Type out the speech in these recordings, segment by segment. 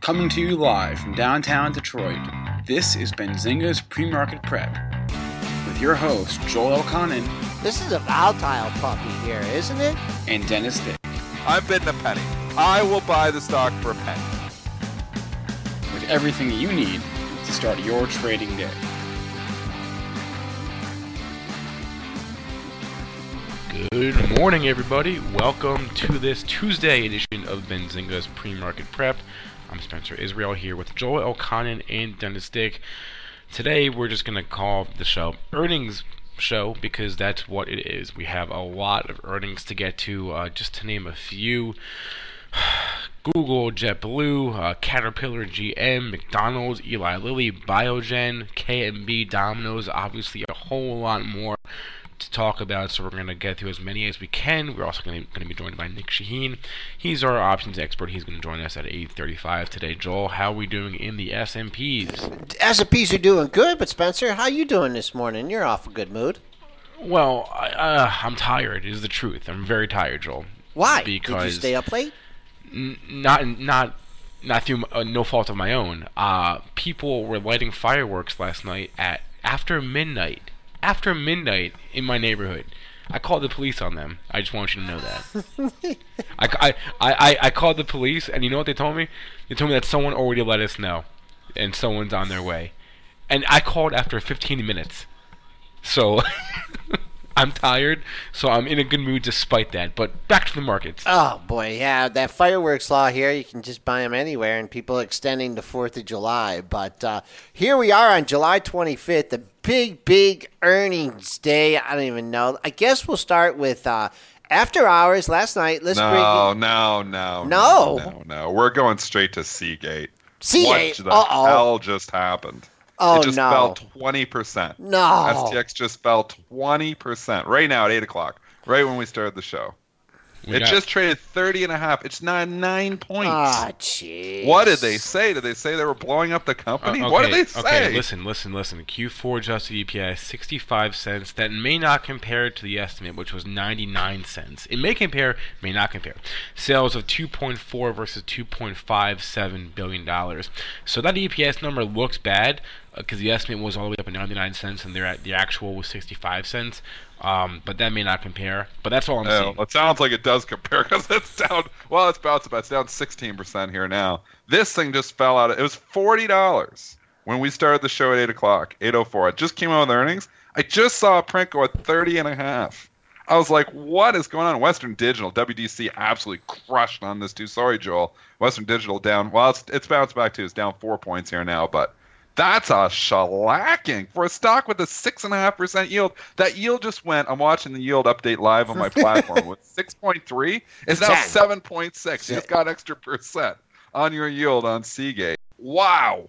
Coming to you live from downtown Detroit, this is Benzinga's Pre-Market Prep. With your host, Joel Elconin. This is a volatile puppy here, isn't it? And Dennis Dick. I'm bidding a penny. I will buy the stock for a penny. With everything you need to start your trading day. Good morning, everybody. Welcome to this Tuesday edition of Benzinga's Pre-Market Prep. I'm Spencer Israel here with Joel Elconin and Dennis Dick. Today, we're just going to call the show Earnings Show because that's what it is. We have a lot of earnings to get to, just to name a few. Google, JetBlue, Caterpillar, GM, McDonald's, Eli Lilly, Biogen, KMB, Domino's, obviously a whole lot more to talk about, so we're going to get through as many as we can. We're also going to be joined by Nick Shaheen. He's our options expert. He's going to join us at 8:35 today. Joel, how are we doing in the S&Ps? S&Ps are doing good, but Spencer, how you doing this morning? You're off a good mood. Well, I'm tired, is the truth. I'm very tired, Joel. Why? Because did you stay up late? Not through no fault of my own. People were lighting fireworks last night at after midnight in my neighborhood. I called the police on them. I just want you to know that. I called the police, and you know what they told me? They told me that someone already let us know, and someone's on their way. And I called after 15 minutes. So I'm tired, so I'm in a good mood despite that. But back to the markets. Oh, boy, yeah, that fireworks law here, you can just buy them anywhere, and people extending the 4th of July. But here we are on July 25th, the big earnings day. I don't even know. I guess we'll start with after hours last night. No. We're going straight to Seagate. Seagate? What the hell just happened? Oh, it just no. fell 20%. No. STX just fell 20% right now at 8 o'clock, right when we started the show. Just traded 30.5. It's not 9 points. Ah, jeez. What did they say? Did they say they were blowing up the company? Okay, What did they say? Okay, listen. Q4 adjusted EPS 65 cents. That may not compare to the estimate, which was 99 cents. It may compare, may not compare. Sales of 2.4 versus 2.57 billion dollars. So that EPS number looks bad because the estimate was all the way up at 99 cents and the actual was 65 cents. But that may not compare. But that's all I'm saying. It sounds like it does compare because it's down. Well, it's bounced about. It's down 16% here now. This thing just fell out. It was $40 when we started the show at 8 o'clock, 8:04. It just came out with earnings. I just saw a print go at 30.5. I was like, what is going on? Western Digital, WDC, absolutely crushed on this too. Sorry, Joel. Western Digital down. Well, it's bounced back too. It's down 4 points here now, but that's a shellacking for a stock with a 6.5% yield. That yield just went. I'm watching the yield update live on my platform. With 6.3, it's now 7.6. You just got extra percent on your yield on Seagate. Wow.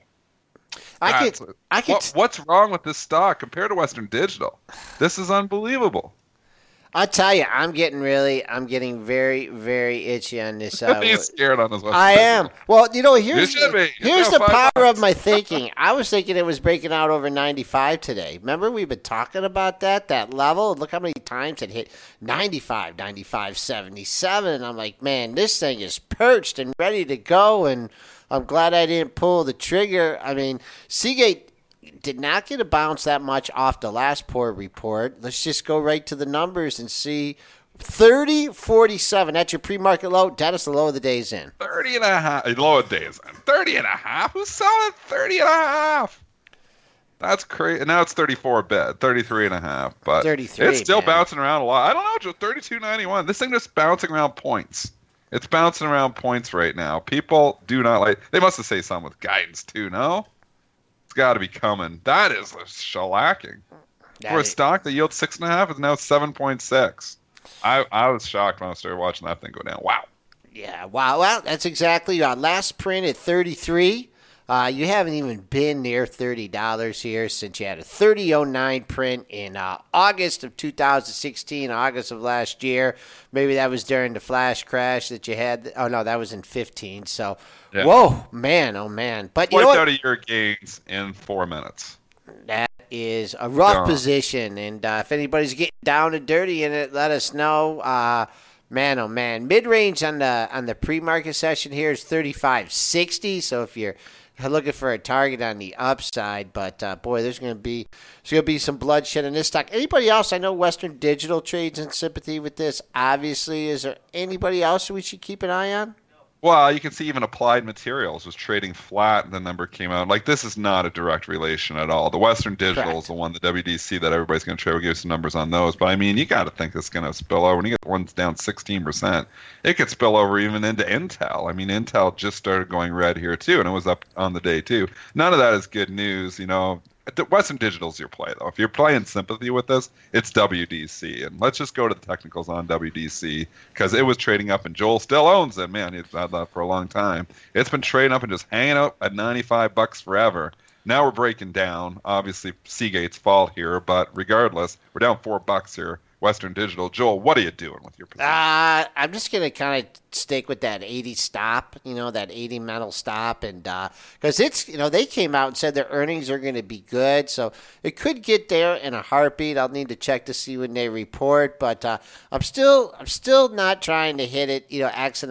What's wrong with this stock compared to Western Digital? This is unbelievable. I tell you, I'm getting very, very itchy on this. He's scared on this one. I am. Well, here's the power of my thinking. I was thinking it was breaking out over 95 today. Remember, we've been talking about that level. Look how many times it hit 95, 95, 77. And I'm like, man, this thing is perched and ready to go. And I'm glad I didn't pull the trigger. I mean, Seagate did not get a bounce that much off the last poor report. Let's just go right to the numbers and see. 30.47. That's your pre-market low. Dennis, the low of the day's in. 30.5. Low of the day's in. 30.5. Who's selling 30.5? That's crazy. Now it's 34 a bit. 33.5. But 33, it's still man. bouncing around a lot. I don't know, Joe. 32.91. This thing just bouncing around points. It's bouncing around points right now. People do not like. They must have said something with guidance too. No. Got to be coming. That is a shellacking. For a stock that yields 6.5 is now 7.6. I was shocked when I started watching that thing go down. Wow. Yeah, wow. Well, that's exactly last print at 33. You haven't even been near $30 here since you had a 30.09 print in August of 2016, August of last year. Maybe that was during the flash crash that you had. Oh, no, that was in 15. So, yeah. Whoa, man, oh, man. But you know what? Out of your gains in 4 minutes. That is a rough position. And if anybody's getting down and dirty in it, let us know. Man, oh man, mid-range on the pre-market session here is 35.60. So if you're looking for a target on the upside, but boy, there's gonna be some bloodshed in this stock. Anybody else? I know Western Digital trades in sympathy with this. Obviously, is there anybody else we should keep an eye on? Well, you can see even Applied Materials was trading flat, and the number came out. Like, this is not a direct relation at all. The Western Digital is the one, the WDC, that everybody's going to trade. We'll give some numbers on those. But, I mean, you got to think it's going to spill over. When you get one's down 16%, it could spill over even into Intel. I mean, Intel just started going red here, too, and it was up on the day, too. None of that is good news, you know. Western Digital's your play, though. If you're playing sympathy with this, it's WDC. And let's just go to the technicals on WDC, because it was trading up, and Joel still owns it. Man, he's had that for a long time. It's been trading up and just hanging out at $95 forever. Now we're breaking down. Obviously, Seagate's fault here, but regardless, we're down $4 here. Western Digital. Joel, what are you doing with your position? I'm just going to kind of stick with that 80 stop, that 80 mental stop. And because it's, they came out and said their earnings are going to be good. So it could get there in a heartbeat. I'll need to check to see when they report. But I'm still not trying to hit it, accent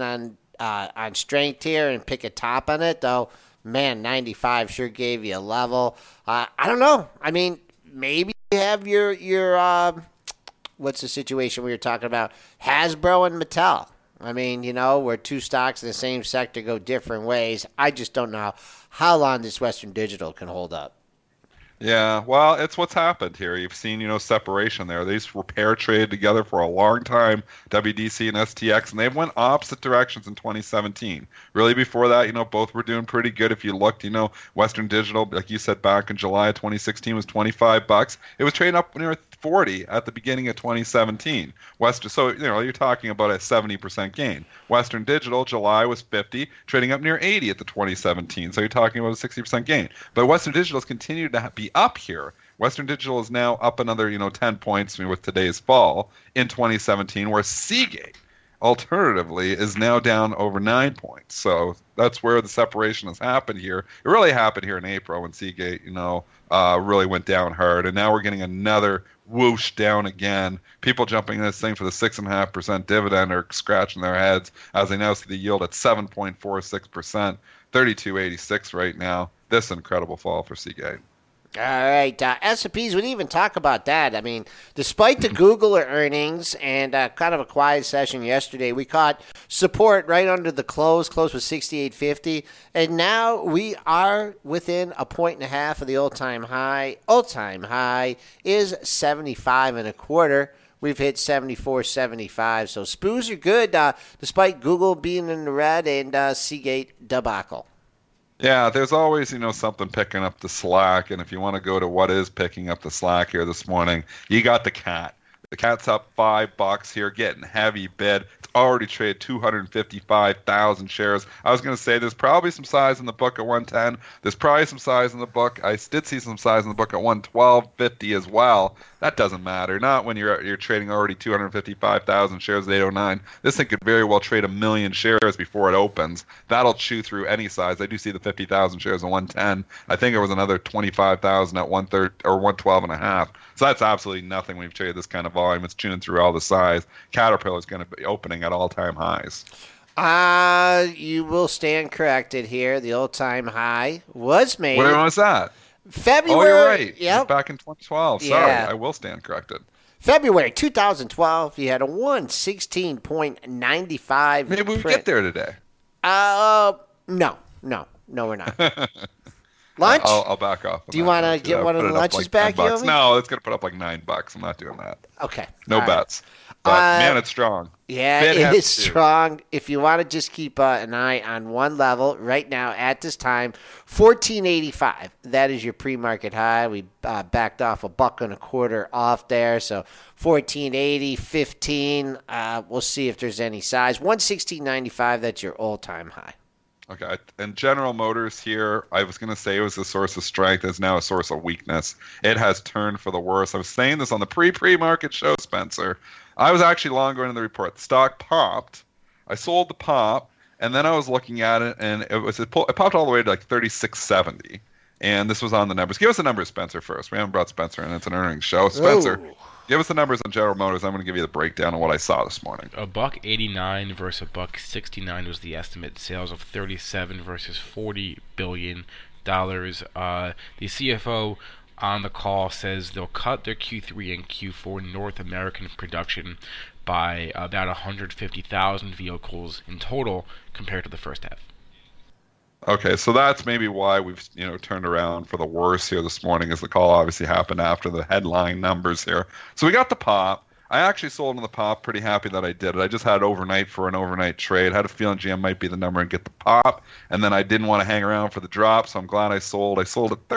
on strength here and pick a top on it, though. Man, 95 sure gave you a level. I don't know. I mean, maybe you have your what's the situation we were talking about? Hasbro and Mattel. I mean, where two stocks in the same sector go different ways. I just don't know how long this Western Digital can hold up. Yeah, well, it's what's happened here. You've seen, separation there. These were pair traded together for a long time, WDC and STX, and they went opposite directions in 2017. Really, before that, both were doing pretty good. If you looked, Western Digital, like you said, back in July of 2016 was $25. It was trading up near 40 at the beginning of 2017. So you're talking about a 70% gain. Western Digital, July was 50, trading up near 80 at the 2017. So you're talking about a 60% gain. But Western Digital has continued to be up here. Western Digital is now up another 10 points with today's fall in 2017, where Seagate, alternatively, is now down over 9 points. So that's where the separation has happened here. It really happened here in April when Seagate, really went down hard. And now we're getting another whoosh down again. People jumping in this thing for the 6.5% dividend are scratching their heads as they now see the yield at 7.46%, 32.86 right now. This incredible fall for Seagate. All right, S&Ps, we didn't even talk about that. I mean, despite the Google earnings and kind of a quiet session yesterday, we caught support right under the close. Close was 68.50, and now we are within a 1.5 of the all-time high. All-time high is 75.25. We've hit 74.75, so SPOOs are good despite Google being in the red and Seagate debacle. Yeah, there's always, something picking up the slack. And if you want to go to what is picking up the slack here this morning, you got the cat. The cat's up $5 here, getting heavy bid. It's already traded 255,000 shares. I was going to say there's probably some size in the book at 110. There's probably some size in the book. I did see some size in the book at 112.50 as well. That doesn't matter. Not when you're trading already 255,000 shares at 809. This thing could very well trade 1 million shares before it opens. That'll chew through any size. I do see the 50,000 shares at 110. I think it was another 25,000 at 130 or 112.5. So that's absolutely nothing when you've traded this kind of volume. It's chewing through all the size. Caterpillar is going to be opening at all-time highs. You will stand corrected here. The all-time high was made. When was that? February. Oh, you're right. Yep. Back in 2012. Sorry, I will stand corrected. February 2012, you had a 116.95. Maybe we get there today. No, we're not. Lunch? I'll back off. Do you want to get one of the lunches back, Yomi? No, it's going to put up like $9. I'm not doing that. Okay. No bets. But, man, it's strong. Yeah, it is strong. If you want to just keep an eye on one level right now at this time, 14.85. That is your pre-market high. We backed off $1.25 off there, so 14.80, 15. We'll see if there's any size. 116.95. That's your all-time high. Okay, and General Motors here, I was going to say it was a source of strength. It's now a source of weakness. It has turned for the worse. I was saying this on the pre-market show, Spencer. I was actually long going into the report. The stock popped. I sold the pop, and then I was looking at it, and it popped all the way to like 36.70. And this was on the numbers. Give us the numbers, Spencer, first. We haven't brought Spencer in. It's an earnings show. Spencer, Give us the numbers on General Motors. I'm going to give you the breakdown of what I saw this morning. $1.89 versus $1.69 was the estimate. Sales of $37 versus $40 billion. The CFO on the call says they'll cut their Q3 and Q4 North American production by about 150,000 vehicles in total compared to the first half. Okay, so that's maybe why we've turned around for the worse here this morning, as the call obviously happened after the headline numbers here. So we got the pop. I actually sold in the pop. Pretty happy that I did it. I just had overnight for an overnight trade. Had a feeling GM might be the number and get the pop, and then I didn't want to hang around for the drop, so I'm glad I sold. I sold at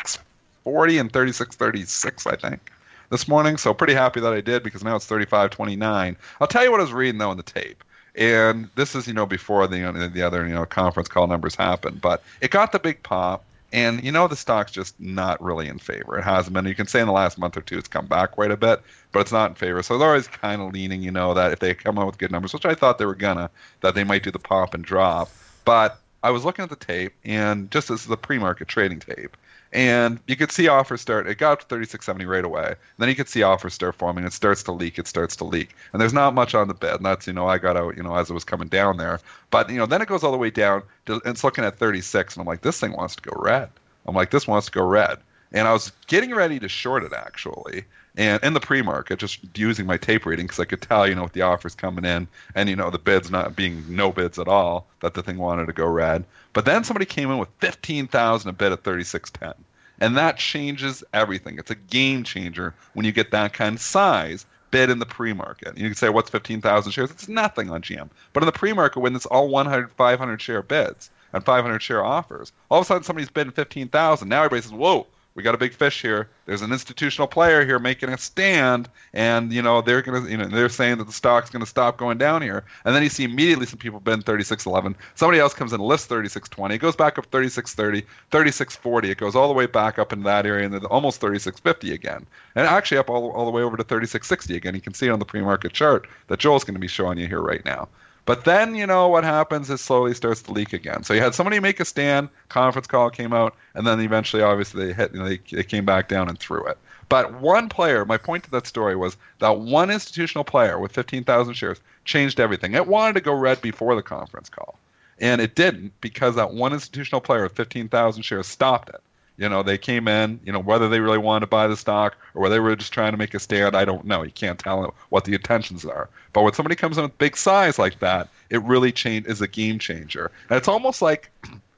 36.40 and 36.36, I think, this morning. So pretty happy that I did, because now it's 35.29. I'll tell you what I was reading though in the tape. And this is, before the other, conference call numbers happened. But it got the big pop, and, the stock's just not really in favor. It hasn't been. You can say in the last month or two it's come back quite a bit, but it's not in favor. So they're always kind of leaning, that if they come out with good numbers, which I thought they were gonna, that they might do the pop and drop. But I was looking at the tape, and just as the pre-market trading tape, and you could see offers start. It got up to 36.70 right away. And then you could see offers start forming. It starts to leak. And there's not much on the bid. And that's, I got out, as it was coming down there. But, then it goes all the way down to, and it's looking at 36. And I'm like, this thing wants to go red. This wants to go red. And I was getting ready to short it, actually. And in the pre-market, just using my tape reading, because I could tell, with the offers coming in and, the bids not being no bids at all, that the thing wanted to go red. But then somebody came in with 15,000 a bid at 36.10. And that changes everything. It's a game changer when you get that kind of size bid in the pre-market. You can say, what's 15,000 shares? It's nothing on GM. But in the pre-market, when it's all 100, 500 share bids and 500 share offers, all of a sudden somebody's bidding 15,000. Now everybody says, whoa, we got a big fish here. There's an institutional player here making a stand, and they're gonna, they're saying that the stock's gonna stop going down here. And then you see immediately some people bid 36.11. Somebody else comes in and lifts 36.20. It goes back up 36.30, 36.40. It goes all the way back up in that area, and then almost 36.50 again, and actually up all the way over to 36.60 again. You can see it on the pre-market chart that Joel's going to be showing you here right now. But then, what happens is slowly starts to leak again. So you had somebody make a stand, conference call came out, and then eventually, obviously, they hit, they came back down and threw it. But one player, my point to that story was that one institutional player with 15,000 shares changed everything. It wanted to go red before the conference call, and it didn't, because that one institutional player with 15,000 shares stopped it. They came in, whether they really wanted to buy the stock or whether they were just trying to make a stand, I don't know. You can't tell what the intentions are. But when somebody comes in with big size like that, it really is a game changer. And it's almost like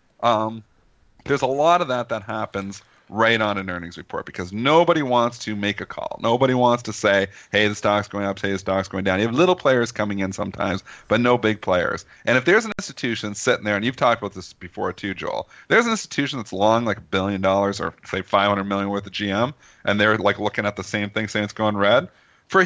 there's a lot of that happens right on an earnings report, because nobody wants to make a call. Nobody wants to say, hey, the stock's going up, hey, the stock's going down. You have little players coming in sometimes, but no big players. And if there's an institution sitting there, and you've talked about this before too, Joel, there's an institution that's long like $1 billion or say $500 million worth of GM, and they're like looking at the same thing saying it's going red. For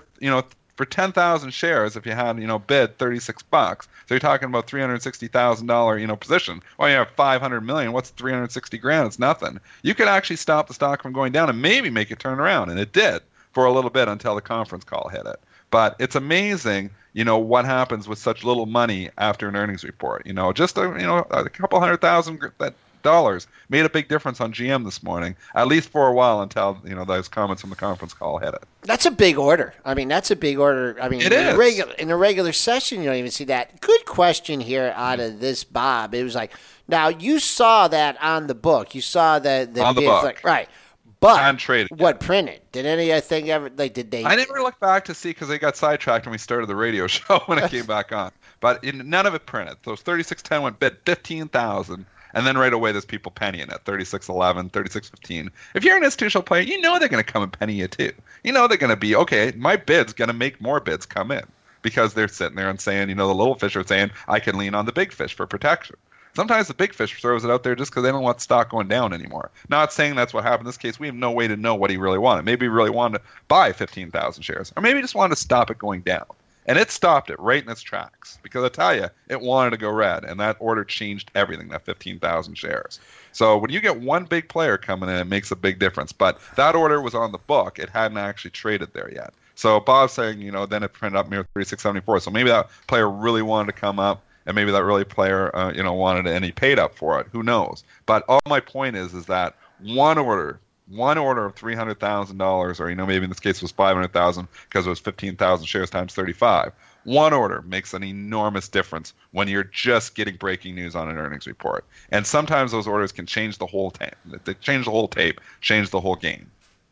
10,000 shares, if you had, bid $36, so you're talking about $360,000, position. Well, you have 500 million. What's 360 grand? It's nothing. You could actually stop the stock from going down and maybe make it turn around, and it did for a little bit until the conference call hit it. But it's amazing, what happens with such little money after an earnings report. Just a couple $100,000 dollars made a big difference on GM this morning, at least for a while, until those comments from the conference call hit it. That's a big order. That's a big order. It is. In a regular session, you don't even see that. Good question here out of this, Bob. It was like, now you saw that on the book. You saw the on the book, like, right? But untraded. What printed? Did anything ever? Like, did they? I never looked back to see, because they got sidetracked when we started the radio show when it came back on. But none of it printed. Those 36.10 went bid 15,000. And then right away, there's people pennying at 36.11, 36.15. If you're an institutional player, they're going to come and penny you too. They're going to be, okay, my bid's going to make more bids come in, because they're sitting there and saying, the little fish are saying, I can lean on the big fish for protection. Sometimes the big fish throws it out there just because they don't want stock going down anymore. Not saying that's what happened in this case. We have no way to know what he really wanted. Maybe he really wanted to buy 15,000 shares, or maybe he just wanted to stop it going down. And it stopped it right in its tracks, because I tell you, it wanted to go red, and that order changed everything, that 15,000 shares. So when you get one big player coming in, it makes a big difference. But that order was on the book. It hadn't actually traded there yet. So Bob's saying, then it printed up near 36.74. So maybe that player really wanted to come up, and maybe that really player, wanted it, and he paid up for it. Who knows? But all my point is that one order one order of $300,000, or maybe in this case it was $500,000 because it was 15,000 shares times 35. One order makes an enormous difference when you're just getting breaking news on an earnings report. And sometimes those orders can change the whole tape. They change the whole tape, change the whole game.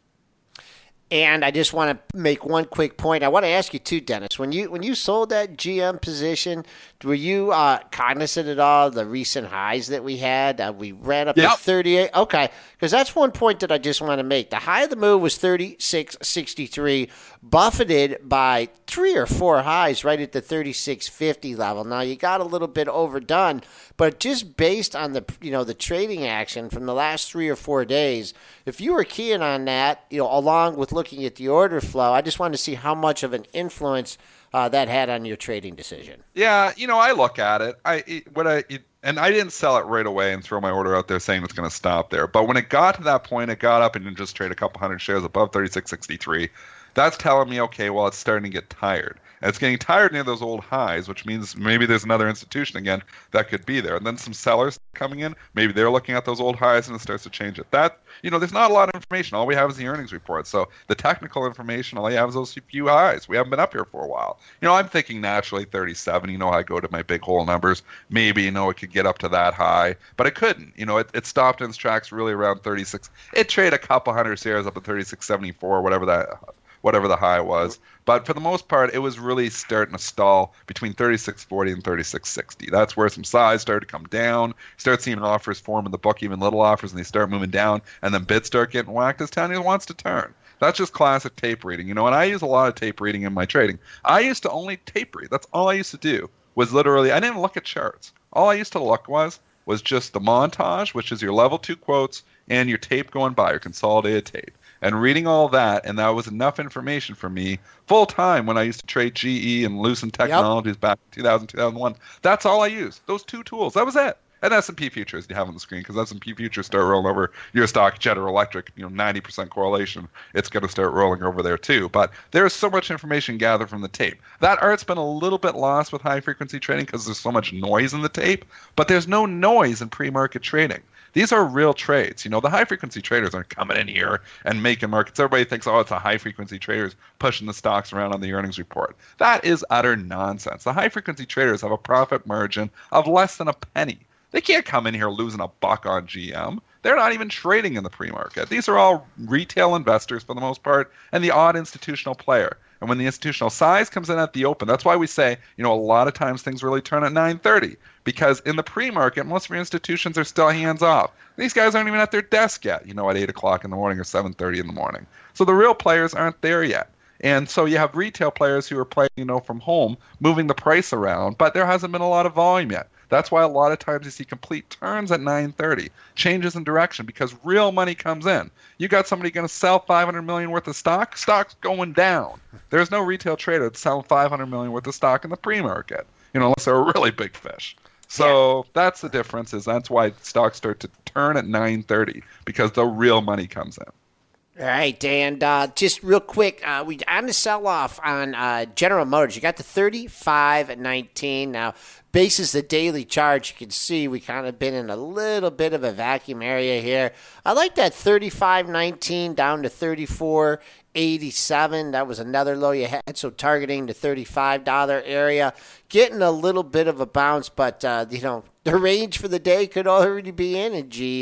And I just want to make one quick point. I want to ask you too, Dennis. When you sold that GM position, were you cognizant at all of the recent highs that we had? We ran up to 38. Okay, because that's one point that I just want to make. The high of the move was 36.63, buffeted by 3 or 4 highs right at the 36.50 level. Now you got a little bit overdone, but just based on the trading action from the last 3 or 4 days, if you were keying on that, along with looking at the order flow, I just wanted to see how much of an influence that had on your trading decision. Yeah, I look at it. And I didn't sell it right away and throw my order out there saying it's going to stop there. But when it got to that point, it got up and just trade a couple hundred shares above 36.63. That's telling me, okay, well, it's starting to get tired. And it's getting tired near those old highs, which means maybe there's another institution again that could be there. And then some sellers coming in, maybe they're looking at those old highs and it starts to change it. There's not a lot of information. All we have is the earnings report. So the technical information, all you have is those few highs. We haven't been up here for a while. I'm thinking naturally 37. I go to my big hole numbers. Maybe, it could get up to that high, but it couldn't. It stopped in its tracks really around 36. It traded a couple hundred shares up at 36.74, whatever the high was. But for the most part, it was really starting to stall between 36.40 and 36.60. That's where some size started to come down. Start seeing offers form in the book, even little offers, and they start moving down, and then bids start getting whacked as Tanya wants to turn. That's just classic tape reading. And I use a lot of tape reading in my trading. I used to only tape read. That's all I used to do, was literally, I didn't look at charts. All I used to look was just the montage, which is your level 2 quotes, and your tape going by, your consolidated tape. And reading all that, and that was enough information for me full time when I used to trade GE and Lucent Technologies back in 2000, 2001. That's all I used. Those 2 tools. That was it. And S&P futures you have on the screen, because S&P futures start rolling over your stock, General Electric, 90% correlation. It's going to start rolling over there too. But there's so much information gathered from the tape. That art's been a little bit lost with high-frequency trading because there's so much noise in the tape. But there's no noise in pre-market trading. These are real trades. The high-frequency traders aren't coming in here and making markets. Everybody thinks, it's a high-frequency traders pushing the stocks around on the earnings report. That is utter nonsense. The high-frequency traders have a profit margin of less than a penny. They can't come in here losing $1 on GM. They're not even trading in the pre-market. These are all retail investors for the most part, and the odd institutional player. And when the institutional size comes in at the open, that's why we say, a lot of times things really turn at 9:30. Because in the pre-market, most of your institutions are still hands off. These guys aren't even at their desk yet, at 8 o'clock in the morning or 7:30 in the morning. So the real players aren't there yet. And so you have retail players who are playing, from home, moving the price around, but there hasn't been a lot of volume yet. That's why a lot of times you see complete turns at 9:30, changes in direction, because real money comes in. You got somebody going to sell $500 million worth of stock, stock's going down. There's no retail trader that's selling $500 million worth of stock in the pre-market, unless they're a really big fish. So that's the difference. That's why stocks start to turn at 9:30, because the real money comes in. All right, and just real quick, we on the sell-off on General Motors. You got the 35.19. Now, basis the daily chart, you can see we kind of been in a little bit of a vacuum area here. I like that 35.19 down to 34.87. That was another low you had, so targeting the $35 area. Getting a little bit of a bounce, but, the range for the day could already be in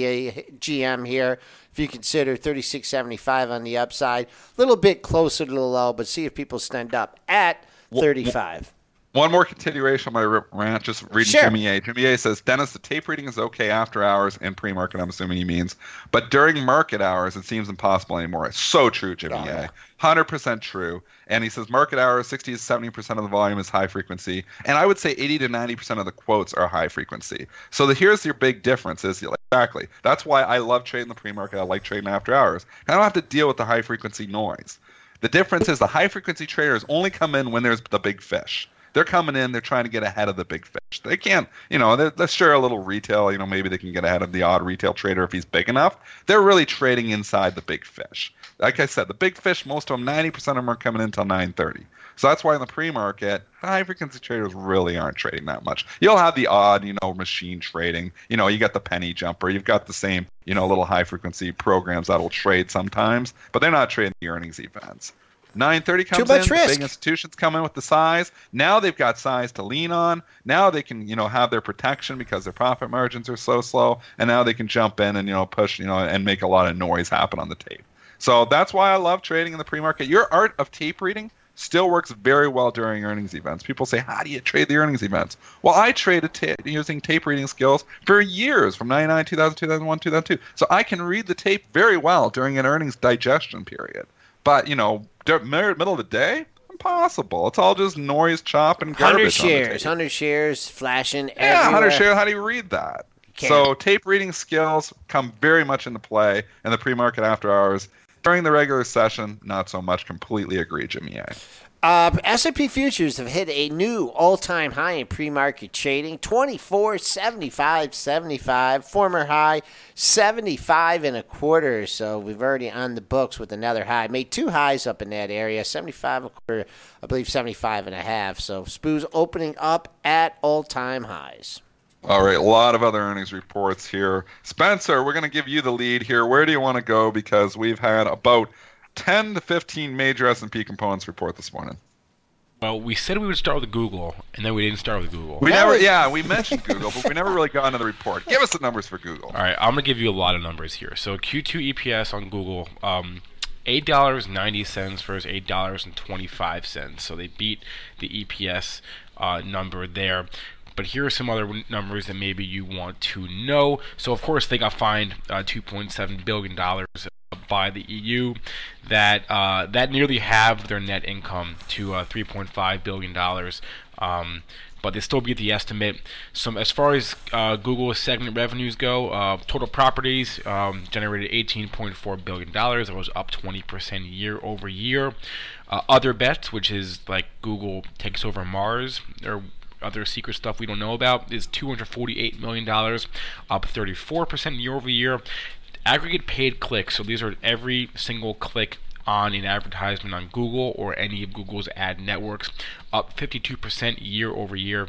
GM here. If you consider 36.75 on the upside, a little bit closer to the low, but see if people stand up at 35. One more continuation on my rant, just reading Sure. Jimmy A. Jimmy A says, Dennis, the tape reading is okay after hours and pre-market, I'm assuming he means. But during market hours, it seems impossible anymore. It's so true, Jimmy A. 100% true. And he says market hours, 60 to 70% of the volume is high frequency. And I would say 80 to 90% of the quotes are high frequency. So here's your big difference is, exactly. That's why I love trading the pre-market. I like trading after hours. I don't have to deal with the high frequency noise. The difference is the high frequency traders only come in when there's the big fish. They're coming in, they're trying to get ahead of the big fish. They can't, they're sure a little retail, maybe they can get ahead of the odd retail trader if he's big enough. They're really trading inside the big fish. Like I said, the big fish, most of them, 90% of them are coming in until 9:30. So that's why in the pre-market, high-frequency traders really aren't trading that much. You'll have the odd, machine trading. You got the penny jumper. You've got the same, little high-frequency programs that'll trade sometimes, but they're not trading the earnings events. 9:30 comes in, the big institutions come in with the size. Now they've got size to lean on. Now they can, have their protection because their profit margins are so slow, and now they can jump in and, push, and make a lot of noise happen on the tape. So that's why I love trading in the pre-market. Your art of tape reading still works very well during earnings events. People say, how do you trade the earnings events? Well, I traded using tape reading skills for years, from 99, 2000, 2001, 2002. So I can read the tape very well during an earnings digestion period. But, middle of the day, impossible. It's all just noise, chop, and garbage. 100 shares flashing everywhere. Yeah, 100 shares. How do you read that? So tape reading skills come very much into play in the pre-market after hours. During the regular session, not so much. Completely agree, Jimmy A. S&P futures have hit a new all-time high in pre-market trading, 24.75.75. Former high, 75.25. So we've already on the books with another high. Made two highs up in that area, 75.25, I believe 75.5. So SPOO's opening up at all-time highs. All right, a lot of other earnings reports here. Spencer, we're going to give you the lead here. Where do you want to go? Because we've had about 10 to 15 major S&P components report this morning. Well, we said we would start with Google, and then we didn't start with Google. We mentioned Google, but we never really got into the report. Give us the numbers for Google. All right, I'm going to give you a lot of numbers here. So Q2 EPS on Google, $8.90 versus $8.25. So they beat the EPS number there. But here are some other numbers that maybe you want to know. So, of course, they got fined $2.7 billion by the EU. That nearly halved their net income to $3.5 billion. But they still beat the estimate. So, as far as Google's segment revenues go, total properties generated $18.4 billion. That was up 20% year over year. Other bets, which is like Google takes over Mars, or other secret stuff we don't know about, is $248 million, up 34% year over year. Aggregate paid clicks, so these are every single click on an advertisement on Google or any of Google's ad networks, up 52% year over year.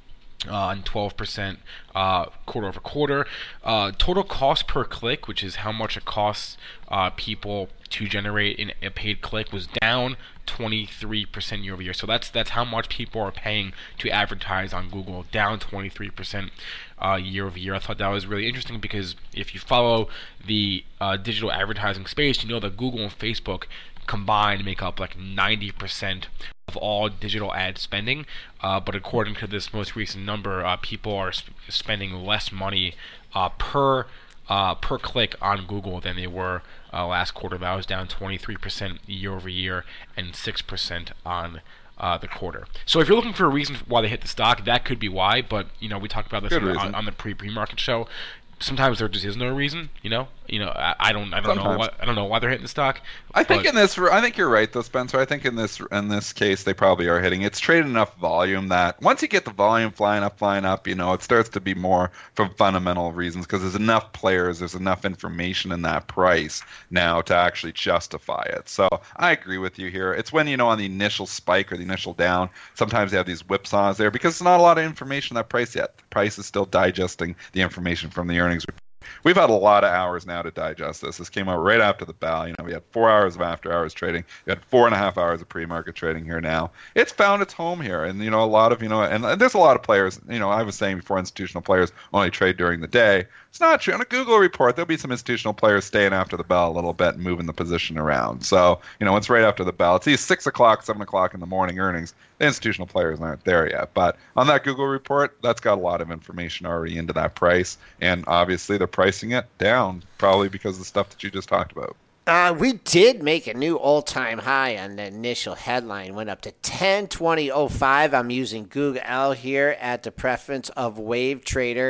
And 12% quarter over quarter. Total cost per click, which is how much it costs people to generate a paid click, was down 23% year over year. So that's how much people are paying to advertise on Google, down 23% year over year. I thought that was really interesting because if you follow the digital advertising space, you know that Google and Facebook combined make up like 90% of all digital ad spending, but according to this most recent number, people are spending less money per click on Google than they were last quarter. That was down 23% year over year and 6% on the quarter. So if you're looking for a reason why they hit the stock, that could be why. But we talked about this on the pre-market show. Sometimes there just is no reason, I don't know why they're hitting the stock. I think you're right though, Spencer. I think in this case they probably are hitting. It's traded enough volume that once you get the volume flying up, it starts to be more from fundamental reasons because there's enough players, there's enough information in that price now to actually justify it. So I agree with you here. It's when on the initial spike or the initial down, sometimes they have these whipsaws there because there's not a lot of information in that price yet. The price is still digesting the information from the earnings report. We've had a lot of hours now to digest this. This came out right after the bell. We had 4 hours of after-hours trading. We had 4.5 hours of pre-market trading here now. It's found its home here. And, a lot of, and there's a lot of players. I was saying before institutional players only trade during the day. It's not true. On a Google report, there'll be some institutional players staying after the bell a little bit and moving the position around. So, it's right after the bell. It's either 6 o'clock, 7 o'clock in the morning earnings. The institutional players aren't there yet. But on that Google report, that's got a lot of information already into that price. And obviously they're pricing it down, probably because of the stuff that you just talked about. We did make a new all-time high on the initial headline. Went up to 1020.05. I'm using Google L here at the preference of Wave Trader.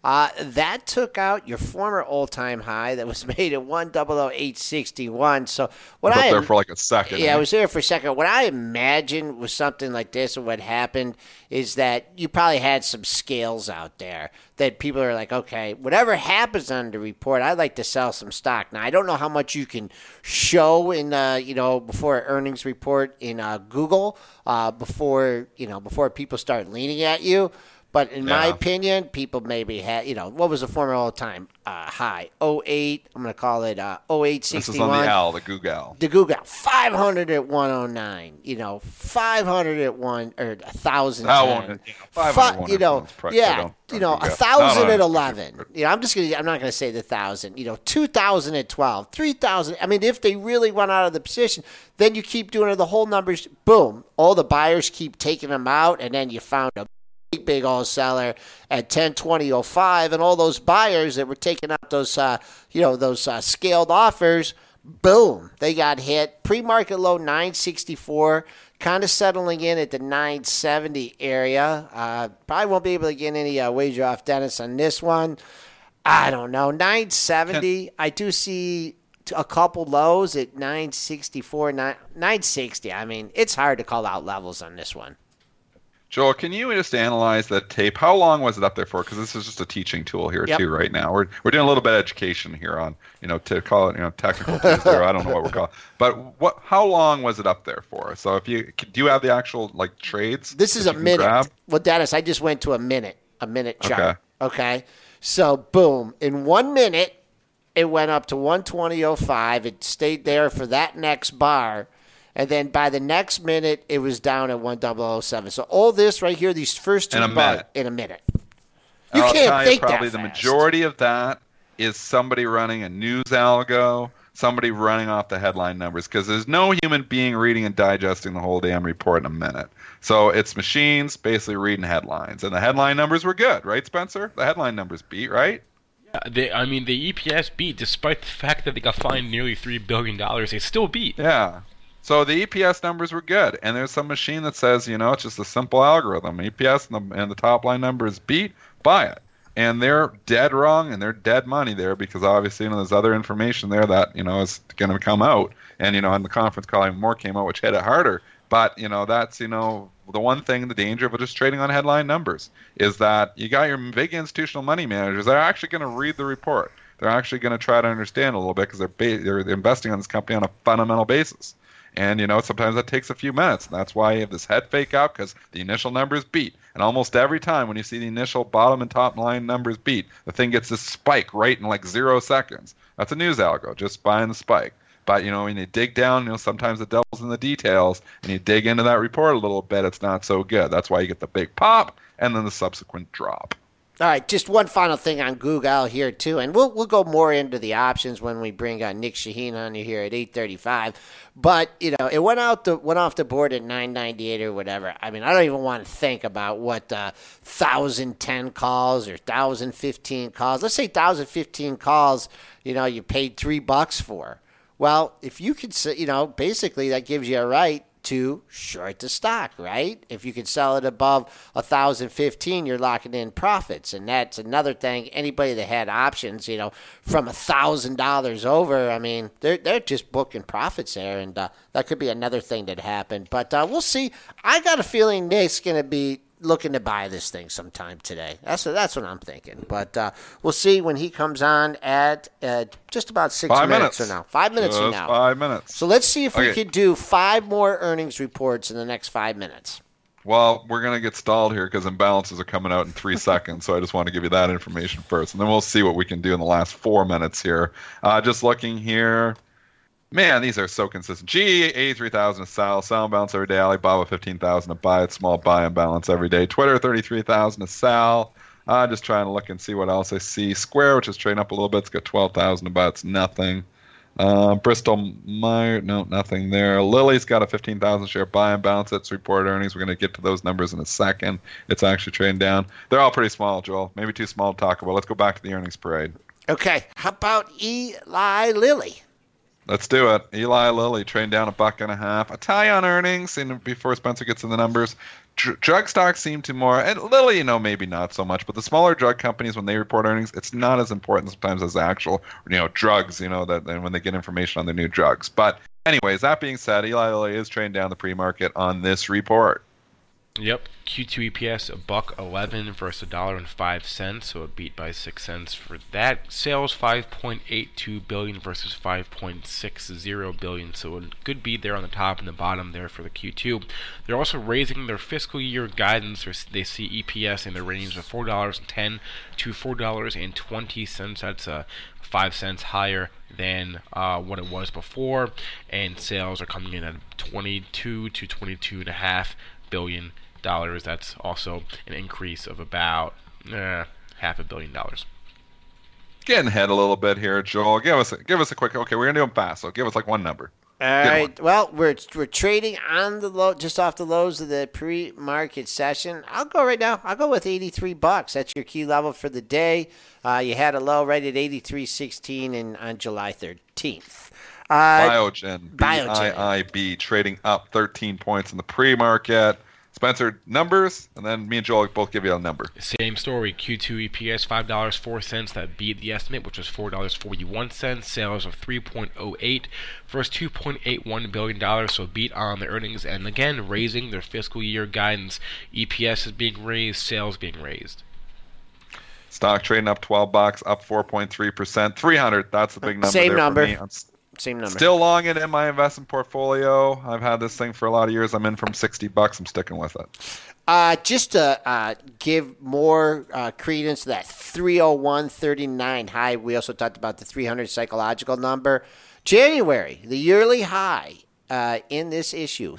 That took out your former all-time high that was made at 1,008.61. So what I was there for like a second. Yeah, I was there for a second. What I imagine was something like this, and what happened is that you probably had some scales out there that people are like, okay, whatever happens on the report, I'd like to sell some stock. Now, I don't know how much you can show in, before an earnings report in Google, before people start leaning at you. But in my opinion, people maybe had, what was the former all-time high? 08, I'm going to call it 08.61. This is on the Al, the Google. The Google, 500 at 109, 500 at 1,010. 500 1,000 at 11. I'm not going to say the 1,000. 2,000 at 12, 3,000. I mean, if they really went out of the position, then you keep doing it. The whole numbers, boom, all the buyers keep taking them out, and then you found a big old seller at 10.20.05, and all those buyers that were taking out those scaled offers, boom, they got hit. Pre-market low 964, kind of settling in at the 970 area. Probably won't be able to get any wager off Dennis on this one. I don't know, 970. I do see a couple lows at 964, 960. I mean, it's hard to call out levels on this one. Joel, can you just analyze that tape? How long was it up there for? Because this is just a teaching tool here too right now. We're doing a little bit of education here on, to call it, technical Tuesday, or I don't know what we're calling. But how long was it up there for? So do you have the actual trades? This is a minute. Grab? Well, Dennis, I just went to a minute chart. Okay. So boom, in 1 minute, it went up to 120.05. It stayed there for that next bar. And then by the next minute, it was down at 1,007. So all this right here, these first two bars in a minute. You can't think that fast. Probably the majority of that is somebody running a news algo, somebody running off the headline numbers, because there's no human being reading and digesting the whole damn report in a minute. So it's machines basically reading headlines. And the headline numbers were good, right, Spencer? The headline numbers beat, right? Yeah, the EPS beat, despite the fact that they got fined nearly $3 billion. They still beat. Yeah. So the EPS numbers were good, and there's some machine that says, it's just a simple algorithm. EPS and the top line numbers beat, buy it. And they're dead wrong, and they're dead money there, because obviously, there's other information there that, is going to come out. And, on the conference call, more came out, which hit it harder. But, that's, the one thing, the danger of just trading on headline numbers is that you got your big institutional money managers that are actually going to read the report. They're actually going to try to understand a little bit, because they're investing on this company on a fundamental basis. And, sometimes that takes a few minutes. And that's why you have this head fake out, because the initial numbers beat. And almost every time when you see the initial bottom and top line numbers beat, the thing gets this spike right in 0 seconds. That's a news algo, just buying the spike. But, when you dig down, sometimes the devil's in the details, and you dig into that report a little bit, it's not so good. That's why you get the big pop and then the subsequent drop. All right, just one final thing on Google here too, and we'll go more into the options when we bring Nick Shaheen on here at 8:35. But it went off the board at 998 or whatever. I mean, I don't even want to think about what 1,010 calls or 1,015 calls. Let's say 1,015 calls. You paid $3 for. Well, if you could, basically that gives you a right to short the stock, right? If you can sell it above 1,015, you're locking in profits, and that's another thing. Anybody that had options, from $1,000 over, I mean, they're just booking profits there, and that could be another thing that happened. But we'll see. I got a feeling Nick's going to be looking to buy this thing sometime today. That's what I'm thinking. But we'll see when he comes on at just about 6 minutes from now. 5 minutes from now. 5 minutes. So let's see if we could do 5 more earnings reports in the next 5 minutes. Well, we're going to get stalled here because imbalances are coming out in 3 seconds. So I just want to give you that information first. And then we'll see what we can do in the last 4 minutes here. Just looking here. Man, these are so consistent. GE, 83,000 to sell. Sell and balance every day. Alibaba, 15,000 to buy. It's small buy and balance every day. Twitter, 33,000 to sell. Just trying to look and see what else I see. Square, which is trading up a little bit. It's got 12,000 to buy. It's nothing. Bristol Myers, no, nothing there. Lilly's got a 15,000 share buy and balance. It's reported earnings. We're going to get to those numbers in a second. It's actually trading down. They're all pretty small, Joel. Maybe too small to talk about. Let's go back to the earnings parade. Okay. How about Eli Lilly? Let's do it. Eli Lilly trading down $1.50. A tie on earnings, and before Spencer gets in the numbers, drug stocks seem to more, and Lilly, maybe not so much, but the smaller drug companies, when they report earnings, it's not as important sometimes as the actual, drugs, that when they get information on the new drugs. But anyways, that being said, Eli Lilly is trading down the pre-market on this report. Yep, Q2 EPS $1.11 versus $1.05, so it beat by 6 cents for that. Sales $5.82 billion versus $5.60 billion, so a good beat there on the top and the bottom there for the Q2. They're also raising their fiscal year guidance. They see EPS in the range of $4.10 to $4.20. That's 5 cents higher than what it was before, and sales are coming in at $22 to $22.5 billion. That's also an increase of about $500 million. Getting ahead a little bit here, Joel. Give us a quick. Okay, we're gonna do them fast. So give us like one number. All right. Well, we're trading on the low, just off the lows of the pre-market session. I'll go right now. I'll go with $83. That's your key level for the day. You had a low right at $83.16 on July 13th. Biogen, BIIB, trading up 13 points in the pre-market. Spencer, numbers, and then me and Joel both give you a number. Same story. Q2 EPS $5.04. That beat the estimate, which was $4.41. Sales of $3.08 versus $2.81 billion. So beat on the earnings, and again raising their fiscal year guidance. EPS is being raised, sales being raised. Stock trading up $12, up 4.3%. 300. That's the big number. Same there number. For me. Same number. Still long in my investment portfolio. I've had this thing for a lot of years. I'm in from $60. I'm sticking with it. Just to give more credence to that 301.39 high, we also talked about the 300 psychological number. January, the yearly high in this issue,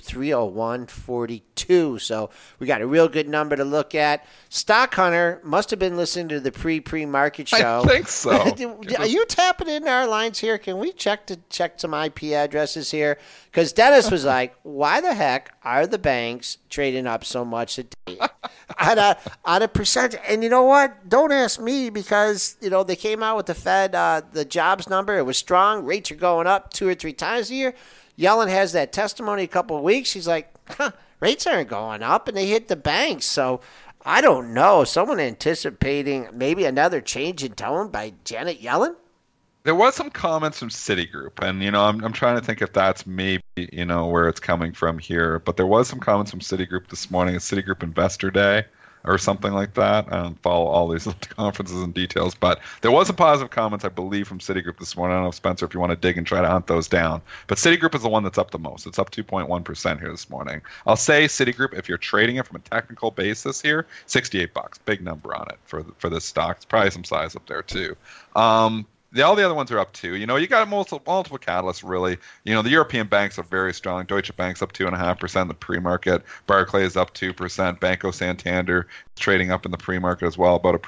301.42. So we got a real good number to look at. Stock Hunter must have been listening to the pre-market show. I think so. Are you tapping into our lines here? Can we check some IP addresses here? Because Dennis was like, why the heck are the banks trading up so much today? on a percentage. And you know what? Don't ask me, because they came out with the Fed, the jobs number. It was strong. Rates are going up 2 or 3 times a year. Yellen has that testimony a couple of weeks. He's like, rates aren't going up, and they hit the banks. So I don't know. Someone anticipating maybe another change in tone by Janet Yellen? There was some comments from Citigroup, and I'm trying to think if that's maybe where it's coming from here. But there was some comments from Citigroup this morning at Citigroup Investor Day or something like that. I don't follow all these conferences and details, but there was a positive comments, I believe, from Citigroup this morning. I don't know, Spencer, if you want to dig and try to hunt those down. But Citigroup is the one that's up the most. It's up 2.1% here this morning. I'll say Citigroup, if you're trading it from a technical basis here, $68, big number on it for this stock. It's probably some size up there too. All the other ones are up too. You got multiple catalysts, really. The European banks are very strong. Deutsche Bank's up 2.5% in the pre-market. Barclays is up 2%. Banco Santander is trading up in the pre-market as well, about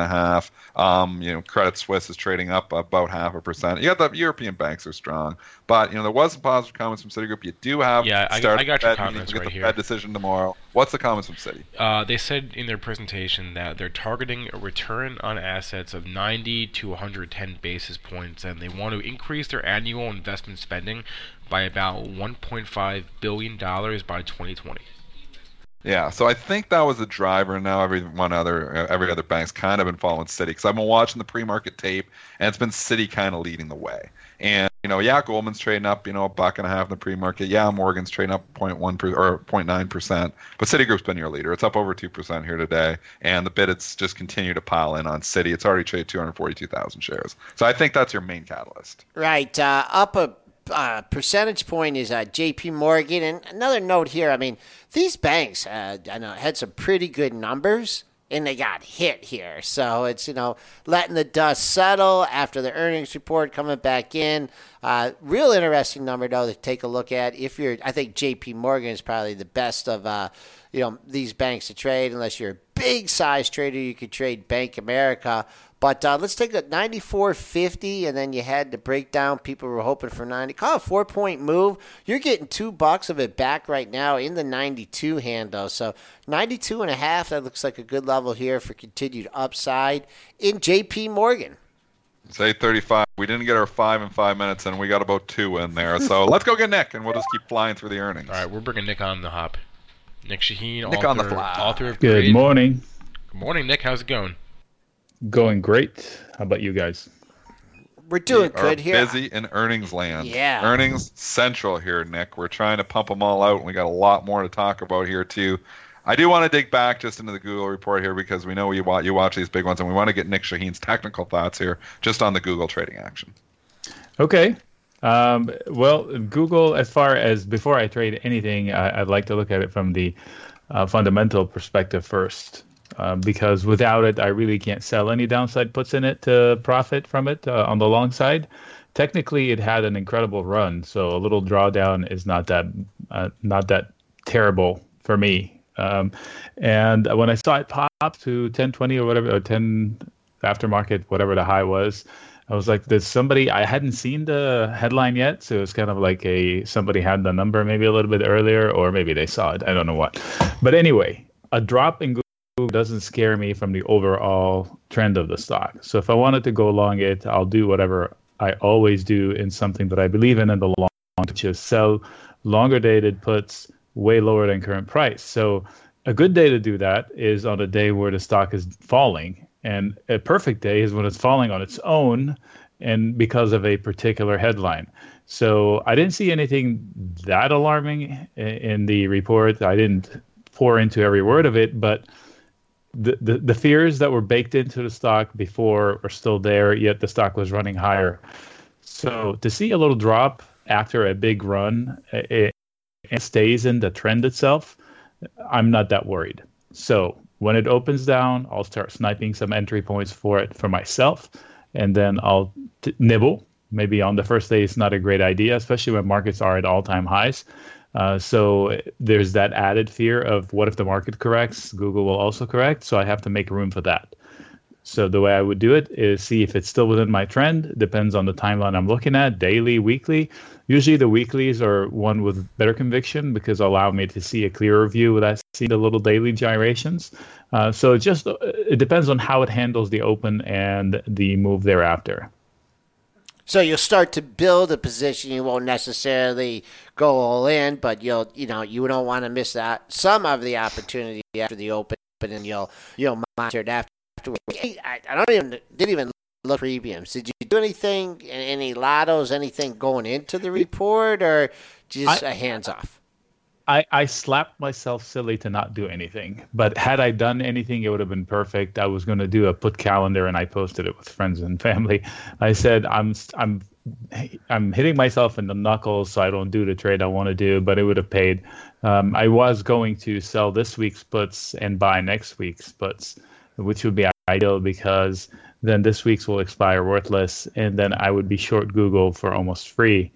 1.5%. Credit Suisse is trading up about 0.5%. You got the European banks are strong. But, there was some positive comments from Citigroup. You do have I got your comments right here. Fed decision tomorrow. What's the comments from Citi? They said in their presentation that they're targeting a return on assets of 90 to 110 basis points, and they want to increase their annual investment spending by about $1.5 billion by 2020. Yeah, so I think that was the driver. Now every other bank's kind of been following Citi, because I've been watching the pre-market tape, and it's been Citi kind of leading the way. And Goldman's trading up, $1.50 in the pre-market. Yeah, Morgan's trading up 0.1% or 0.9%, but Citigroup's been your leader. It's up over 2% here today, and the bids just continue to pile in on Citi. It's already traded 242,000 shares. So I think that's your main catalyst. Right, up a percentage point is J.P. Morgan. And another note here, these banks I know had some pretty good numbers, and they got hit here. So it's, letting the dust settle after the earnings report, coming back in. Real interesting number, though, to take a look at. I think J.P. Morgan is probably the best of, these banks to trade. Unless you're a big size trader, you could trade Bank America. But let's take a 94.50, and then you had the breakdown. People were hoping for 90. Call it a 4-point move. You're getting $2 of it back right now in the 92 handle. So 92.5, that looks like a good level here for continued upside in J.P. Morgan. It's 8:35. We didn't get our 5 in 5 minutes, and we got about 2 in there. So let's go get Nick, and we'll just keep flying through the earnings. All right, we're bringing Nick on the hop. Nick Shaheen, Nick on the fly. Author of Good Grade. morning. Good morning, Nick. How's it going? Going great. How about you guys? We're doing good here. Busy in earnings land. Yeah. Earnings central here, Nick. We're trying to pump them all out, and we got a lot more to talk about here, too. I do want to dig back just into the Google report here because we know you watch these big ones, and we want to get Nick Shaheen's technical thoughts here just on the Google trading action. Okay. Well, Google, as far as before I trade anything, I'd like to look at it from the fundamental perspective first. Because without it, I really can't sell any downside puts in it to profit from it on the long side. Technically, it had an incredible run, so a little drawdown is not that terrible for me. And when I saw it pop to 1020 or whatever, or 10 aftermarket, whatever the high was, I was like, there's somebody, I hadn't seen the headline yet, so it was kind of like somebody had the number maybe a little bit earlier, or maybe they saw it, I don't know what. But anyway, a drop in Google doesn't scare me from the overall trend of the stock. So if I wanted to go long it, I'll do whatever I always do in something that I believe in the long, which is sell longer dated puts way lower than current price. So a good day to do that is on a day where the stock is falling. And a perfect day is when it's falling on its own and because of a particular headline. So I didn't see anything that alarming in the report. I didn't pour into every word of it, but the fears that were baked into the stock before are still there, yet the stock was running higher. So to see a little drop after a big run, it stays in the trend itself, I'm not that worried. So when it opens down, I'll start sniping some entry points for it for myself, and then I'll nibble. Maybe on the first day, it's not a great idea, especially when markets are at all-time highs. So there's that added fear of what if the market corrects, Google will also correct, so I have to make room for that. So the way I would do it is see if it's still within my trend. Depends on the timeline I'm looking at, daily, weekly. Usually the weeklies are one with better conviction because allow me to see a clearer view without seeing the little daily gyrations. So it depends on how it handles the open and the move thereafter. So you'll start to build a position. You won't necessarily go all in, but you don't want to miss that some of the opportunity after the open, and you'll monitor it afterwards. I didn't even look premiums. Did you do anything, any lottos, anything going into the report, or just hands off? I slapped myself silly to not do anything, but had I done anything, it would have been perfect. I was going to do a put calendar, and I posted it with friends and family. I said I'm hitting myself in the knuckles, so I don't do the trade I want to do, but it would have paid. I was going to sell this week's puts and buy next week's puts, which would be ideal because then this week's will expire worthless, and then I would be short Google for almost free.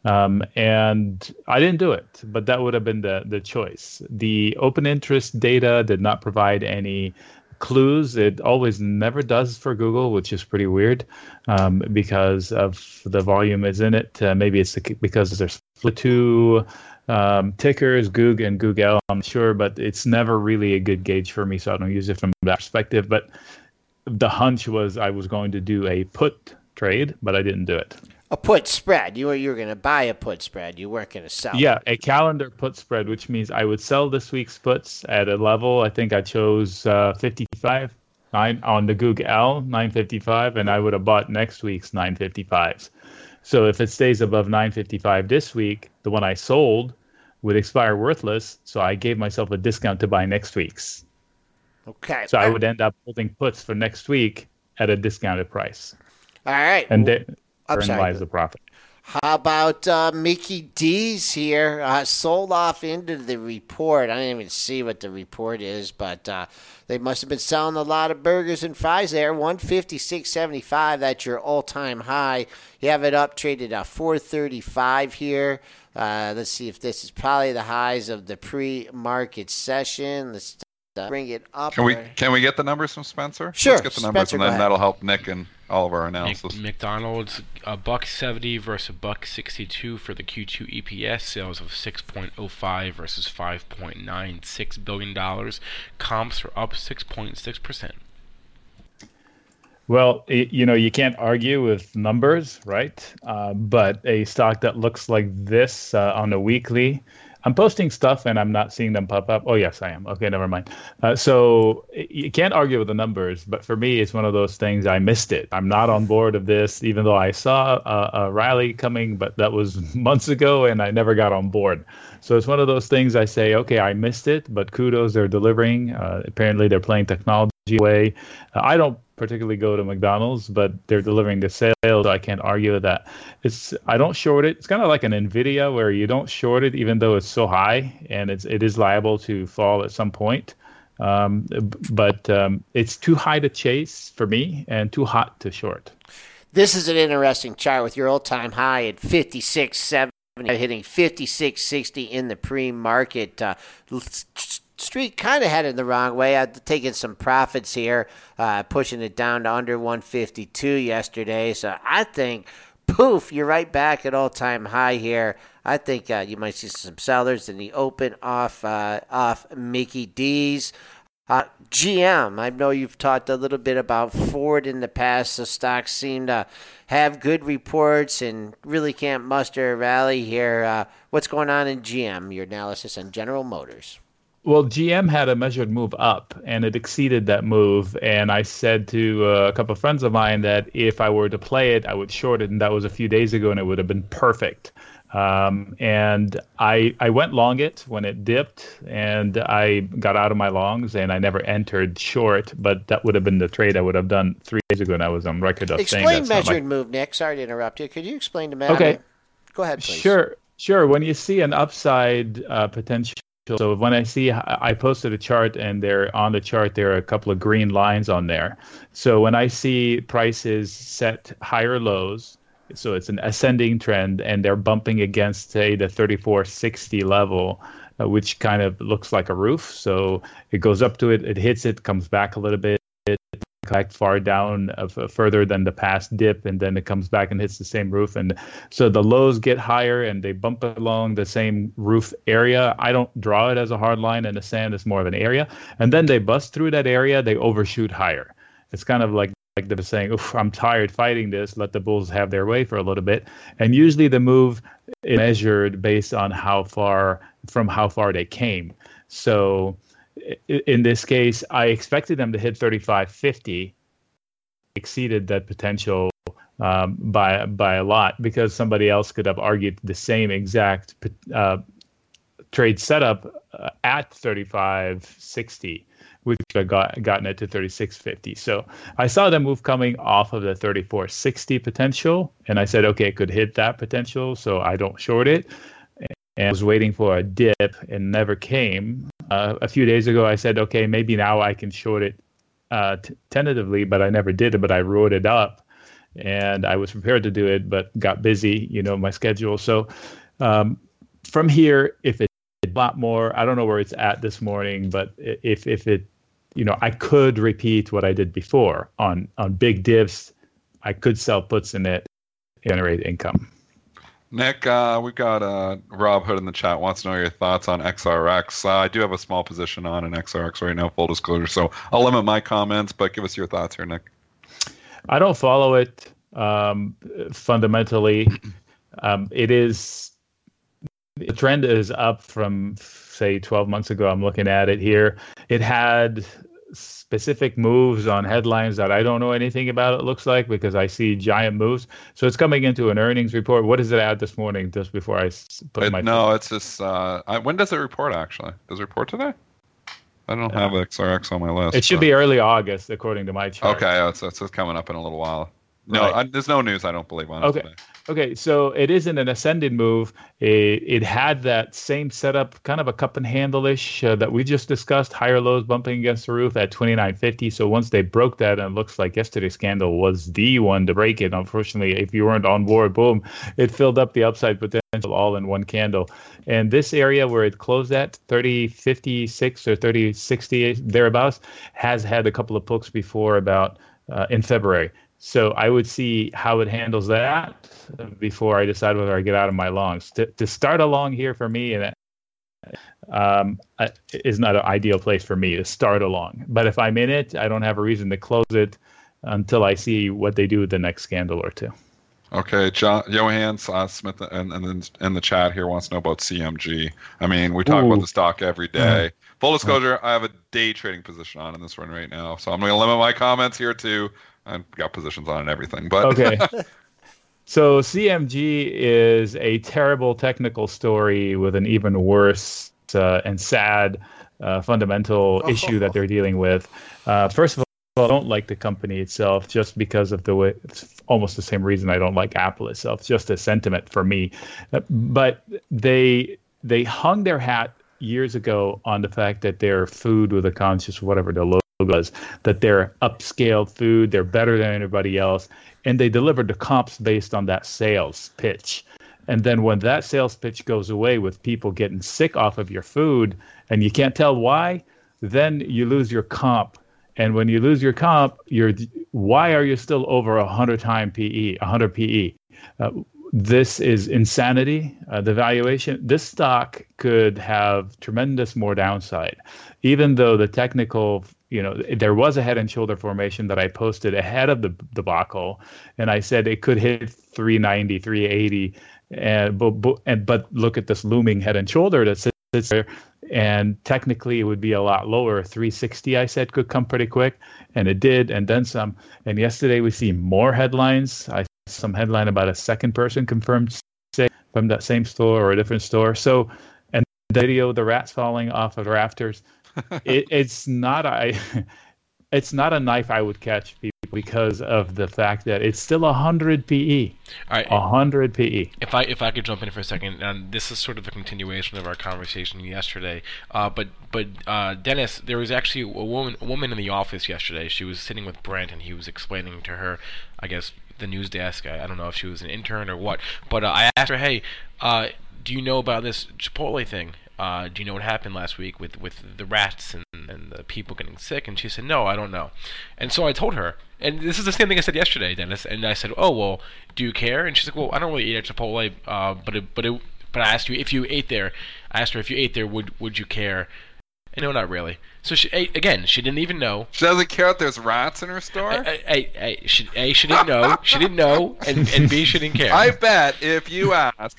And I didn't do it, but that would have been the choice. The open interest data did not provide any clues. It always never does for Google, which is pretty weird because of the volume is in it. Maybe it's because there's split two tickers, Goog and Google, I'm sure, but it's never really a good gauge for me, so I don't use it from that perspective. But the hunch was I was going to do a put trade, but I didn't do it. A put spread. You were going to buy a put spread. You weren't going to sell. Yeah, a calendar put spread, which means I would sell this week's puts at a level. I think I chose 55 on the Google 955, and I would have bought next week's 955s. So if it stays above 955 this week, the one I sold would expire worthless. So I gave myself a discount to buy next week's. Okay. So I would end up holding puts for next week at a discounted price. All right. And then lies the profit. How about Mickey D's here? Sold off into the report. I didn't even see what the report is, but they must have been selling a lot of burgers and fries there. 156.75. That's your all-time high. You have it up traded at 435 here. Let's see if this is probably the highs of the pre-market session. Let's bring it up. Can we get the numbers from Spencer? Sure. Let's get the numbers, Spencer, and then that'll help Nick and all of our analysis. McDonald's $1.70 versus $1.62 for the Q2 EPS. Sales of 6.05 versus $5.96 billion. Comps are up 6.6%. Well, you can't argue with numbers, right? But a stock that looks like this on a weekly, I'm posting stuff and I'm not seeing them pop up. Oh, yes, I am. Okay, never mind. So you can't argue with the numbers, but for me, it's one of those things. I missed it. I'm not on board of this, even though I saw a rally coming, but that was months ago and I never got on board. So it's one of those things I say, okay, I missed it, but kudos, they're delivering. Apparently, they're playing technology away. I don't particularly go to McDonald's, but they're delivering the sales. So I can't argue with that. I don't short it. It's kind of like an Nvidia where you don't short it even though it's so high, and it is liable to fall at some point. But it's too high to chase for me and too hot to short. This is an interesting chart with your all-time high at 56.70, hitting 56.60 in the pre-market. Street kind of headed the wrong way. I've taken some profits here, pushing it down to under 152 yesterday. So I think, poof, you're right back at all-time high here. I think you might see some sellers in the open off Mickey D's. GM, I know you've talked a little bit about Ford in the past. The stocks seem to have good reports and really can't muster a rally here. What's going on in GM, your analysis on General Motors? Well, GM had a measured move up, and it exceeded that move. And I said to a couple of friends of mine that if I were to play it, I would short it. And that was a few days ago, and it would have been perfect. And I went long it when it dipped, and I got out of my longs, and I never entered short. But that would have been the trade I would have done 3 days ago, and I was on record of saying that. Explain measured move, Nick. Sorry to interrupt you. Could you explain to me? Okay. Go ahead, please. Sure. When you see an upside potential, so when I posted a chart, and on the chart, there are a couple of green lines on there. So when I see prices set higher lows, so it's an ascending trend, and they're bumping against, say, the 3460 level, which kind of looks like a roof. So it goes up to it, it hits it, comes back a little bit, back far down further than the past dip, and then it comes back and hits the same roof. And so the lows get higher and they bump along the same roof area. I don't draw it as a hard line in the sand. It's more of an area. And then they bust through that area. They overshoot higher. It's kind of like they're saying, oof, I'm tired fighting this. Let the bulls have their way for a little bit. And usually the move is measured based on how far they came. So in this case, I expected them to hit 35.50, exceeded that potential by a lot, because somebody else could have argued the same exact trade setup at 35.60, which I gotten it to 36.50. So I saw the move coming off of the 34.60 potential, and I said, okay, it could hit that potential, so I don't short it. And I was waiting for a dip and never came. A few days ago, I said, okay, maybe now I can short it tentatively, but I never did it, but I wrote it up. And I was prepared to do it, but got busy, my schedule. So from here, if it's a lot more, I don't know where it's at this morning, but if it, I could repeat what I did before on big dips. I could sell puts in it, generate income. Nick, we've got Rob Hood in the chat, wants to know your thoughts on XRX. I do have a small position on an XRX right now, full disclosure, so I'll limit my comments, but give us your thoughts here, Nick. I don't follow it fundamentally. The trend is up from, say, 12 months ago. I'm looking at it here. It had specific moves on headlines that I don't know anything about, it looks like, because I see giant moves. So it's coming into an earnings report. What is it at this morning, just before I put my... No, it's just... when does it report, actually? Does it report today? I don't have XRX on my list. It should be early August, according to my chart. Okay, it's coming up in a little while. No, right. There's no news, I don't believe, on it today. Okay, so it is in an ascended move. It had that same setup, kind of a cup and handle-ish that we just discussed, higher lows bumping against the roof at 29.50. So once they broke that, and it looks like yesterday's candle was the one to break it. Unfortunately, if you weren't on board, boom, it filled up the upside potential all in one candle. And this area where it closed at 30.56 or 30.60, thereabouts, has had a couple of pokes before about in February. So I would see how it handles that before I decide whether I get out of my longs. To start a long here for me is not an ideal place for me to start a long. But if I'm in it, I don't have a reason to close it. until I see what they do with the next scandal or two. Okay, Johan Smith in the chat here wants to know about CMG. I mean, we talk about the stock every day. Full disclosure, I have a day trading position on in this one right now, so I'm going to limit my comments here too. I've got positions on and everything, but okay. So CMG is a terrible technical story with an even worse and sad fundamental issue that they're dealing with. First of all, I don't like the company itself just because of the way. It's almost the same reason I don't like Apple itself. It's just a sentiment for me. But they hung their hat years ago on the fact that their food with a conscious, whatever the logo was, that they're upscaled food, they're better than anybody else, and they delivered the comps based on that sales pitch. And then when that sales pitch goes away with people getting sick off of your food and you can't tell why, then you lose your comp. And when you lose your comp, why are you still over 100 PE? This is insanity. The valuation, this stock could have tremendous more downside, even though the technical, there was a head and shoulder formation that I posted ahead of the debacle, and I said it could hit 390, 380, but look at this looming head and shoulder that sits there, and technically it would be a lot lower. 360, I said, could come pretty quick, and it did, and then some. And yesterday we see more headlines. Some headline about a second person confirmed from that same store or a different store. So, and the video, the rats falling off of the rafters, it's not a knife I would catch people because of the fact that it's still 100 PE. All right, 100 PE. If I could jump in for a second, and this is sort of a continuation of our conversation yesterday. But Dennis, there was actually a woman in the office yesterday. She was sitting with Brent, and he was explaining to her, I guess, the news desk. I don't know if she was an intern or what, but I asked her, hey, do you know about this Chipotle thing? Do you know what happened last week with the rats and the people getting sick? And she said, no, I don't know. And so I told her, and this is the same thing I said yesterday, Dennis, and I said, oh, well, do you care? And she's like, well, I don't really eat at Chipotle, but I asked you if you ate there. I asked her if you ate there, would you care? And no, not really. So she didn't even know. She doesn't care if there's rats in her store? She didn't know. She didn't know, and B, she didn't care. I bet if you ask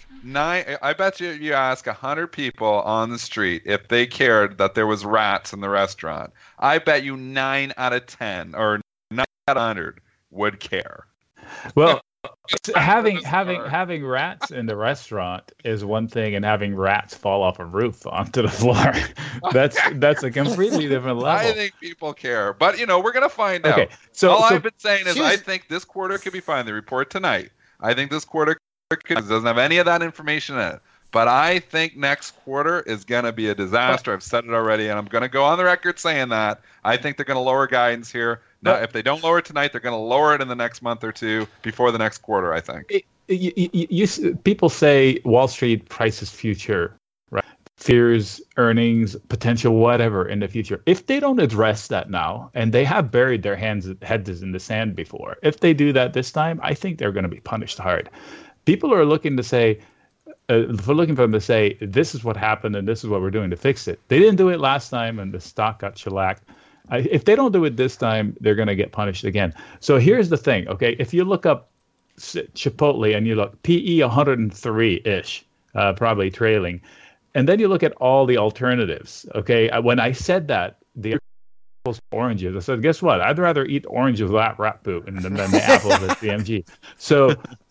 you ask 100 people on the street if they cared that there was rats in the restaurant. I bet you 9 out of 10 or 9 out of 100 would care. Well, having rats in the restaurant is one thing, and having rats fall off a roof onto the floor, that's a completely different level. I think people care, but we're gonna find out. So I've been saying is I think this quarter could be fine. The report tonight, I think this quarter doesn't have any of that information in it. But I think next quarter is going to be a disaster. I've said it already, and I'm going to go on the record saying that. I think they're going to lower guidance here. Now, if they don't lower it tonight, they're going to lower it in the next month or two before the next quarter, I think. People say Wall Street prices future, right? Fears, earnings, potential, whatever in the future. If they don't address that now, and they have buried their heads in the sand before, if they do that this time, I think they're going to be punished hard. People are looking to say, looking for them to say, this is what happened and this is what we're doing to fix it. They didn't do it last time and the stock got shellacked. If they don't do it this time, they're going to get punished again. So here's the thing, okay? If you look up Chipotle and you look PE 103-ish, probably trailing, and then you look at all the alternatives, okay? When I said that, the oranges, I said, guess what? I'd rather eat oranges with that rat poop than the apples at CMG. So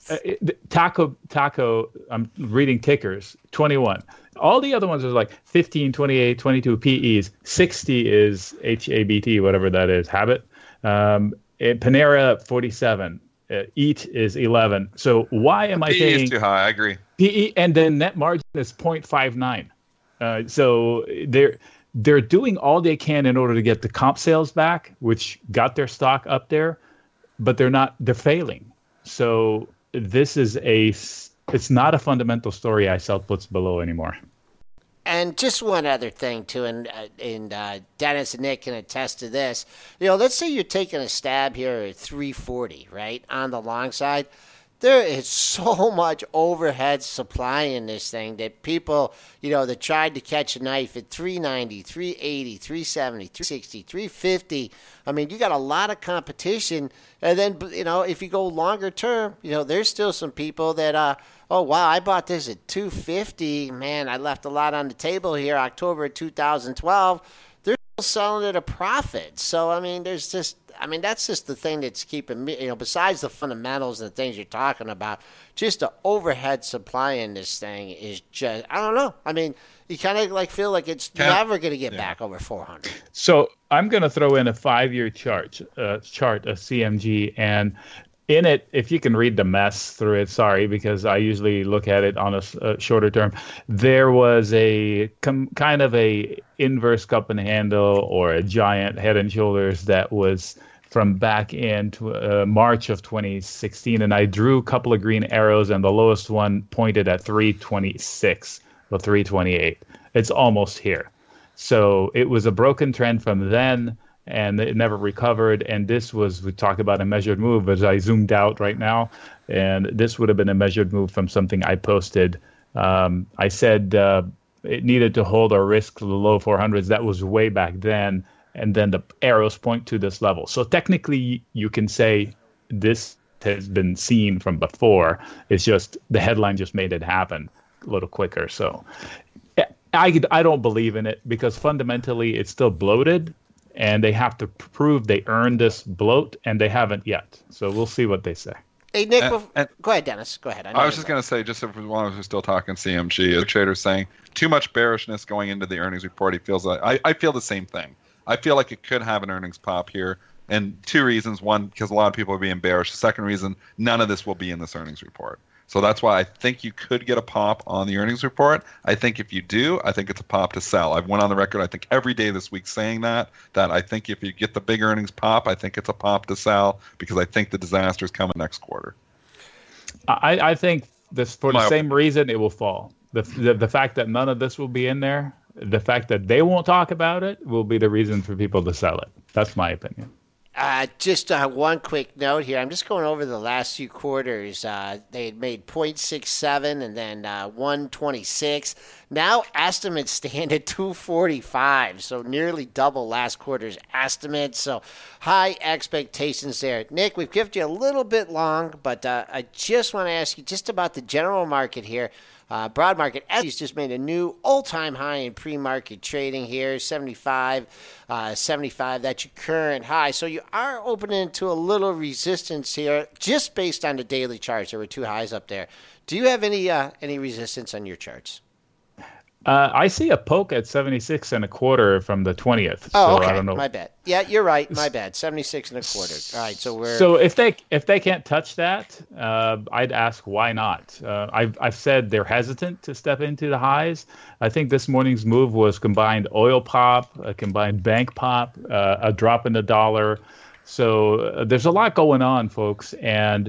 Taco, I'm reading tickers, 21. All the other ones are like 15, 28, 22 PEs. 60 is HABT, whatever that is, habit. Panera, 47. Eat is 11. So why am I paying? PE is too high, I agree. PE, and then net margin is 0.59. So they're doing all they can in order to get the comp sales back, which got their stock up there, but they're failing. So this is it's not a fundamental story I sell puts below anymore. And just one other thing too, and Dennis and Nick can attest to this. Let's say you're taking a stab here at 340, right, on the long side. There is so much overhead supply in this thing that people, that tried to catch a knife at 390, 380, 370, 360, 350. I mean, you got a lot of competition. And then, if you go longer term, there's still some people that, oh, wow, I bought this at 250. Man, I left a lot on the table here, October 2012. They're still selling at a profit. So, I mean, that's just the thing that's keeping me, besides the fundamentals and the things you're talking about, just the overhead supply in this thing is just, I don't know. I mean, you kind of feel like it's never going to get back over 400. So I'm going to throw in a 5-year chart of CMG, and in it, if you can read the mess through it, sorry, because I usually look at it on a shorter term, there was a kind of a inverse cup and handle or a giant head and shoulders that was from back in March of 2016, and I drew a couple of green arrows, and the lowest one pointed at 326 or 328. It's almost here. So it was a broken trend from then, and it never recovered. And this was, we talk about a measured move, as I zoomed out right now, and this would have been a measured move from something I posted. I said it needed to hold or risk the low 400s. That was way back then. And then the arrows point to this level. So technically, you can say this has been seen from before. It's just the headline just made it happen a little quicker. So I don't believe in it because fundamentally it's still bloated, and they have to prove they earned this bloat, and they haven't yet. So we'll see what they say. Hey, Nick, go ahead, Dennis. Go ahead. I was just going to say, just as long as we're still talking CMG, the trader's saying too much bearishness going into the earnings report. He feels like I feel the same thing. I feel like it could have an earnings pop here, and 2 reasons. One, because a lot of people are being bearish. The second reason, none of this will be in this earnings report. So that's why I think you could get a pop on the earnings report. I think if you do, I think it's a pop to sell. I've went on the record, I think, every day this week saying that I think if you get the big earnings pop, I think it's a pop to sell because I think the disaster is coming next quarter. I think this for the same reason it will fall. The fact that none of this will be in there, the fact that they won't talk about it will be the reason for people to sell it. That's my opinion. Just one quick note here. I'm just going over the last few quarters. They had made 0.67 and then 126. Now estimates stand at 245, so nearly double last quarter's estimate. So high expectations there. Nick, we've given you a little bit long, but I just want to ask you just about the general market here. Broad market, he's just made a new all-time high in pre-market trading here, 75. That's your current high. So you are opening into a little resistance here, just based on the daily charts. There were 2 highs up there. Do you have any resistance on your charts? I see a poke at 76.25 from the 20th. Oh, okay. I don't know. My bad. Yeah, you're right. My bad. 76.25. All right, so we're. So if they can't touch that, I'd ask why not. I've said they're hesitant to step into the highs. I think this morning's move was combined oil pop, a combined bank pop, a drop in the dollar. So there's a lot going on, folks, and.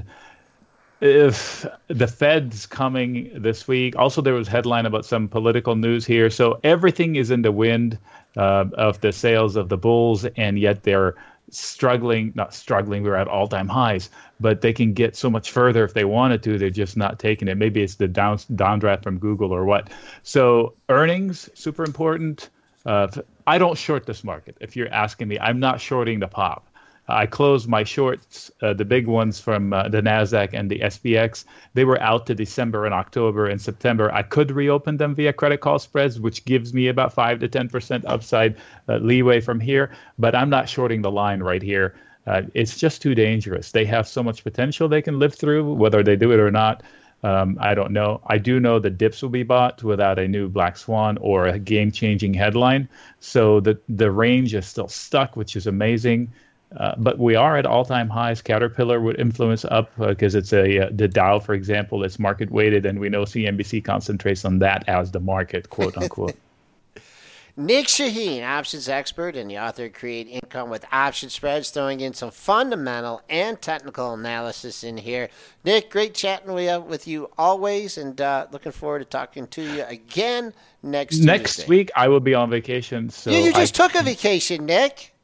If the Fed's coming this week, also there was a headline about some political news here. So everything is in the wind of the sales of the bulls, and yet they're not struggling. We're at all-time highs, but they can get so much further if they wanted to. They're just not taking it. Maybe it's the downdraft from Google or what. So earnings, super important. I don't short this market. If you're asking me, I'm not shorting the pop. I closed my shorts, the big ones from the NASDAQ and the SPX. They were out to December and October and September. I could reopen them via credit call spreads, which gives me about 5 to 10% upside leeway from here. But I'm not shorting the line right here. It's just too dangerous. They have so much potential they can live through, whether they do it or not. I don't know. I do know the dips will be bought without a new black swan or a game-changing headline. So the range is still stuck, which is amazing. But we are at all-time highs. Caterpillar would influence up because it's the Dow, for example, is market weighted, and we know CNBC concentrates on that as the market, quote unquote. Nick Shaheen, options expert and the author of Create Income with Option Spreads, throwing in some fundamental and technical analysis in here. Nick, great chatting with you always, and looking forward to talking to you again next Tuesday. Next week, I will be on vacation. So you just took a vacation, Nick.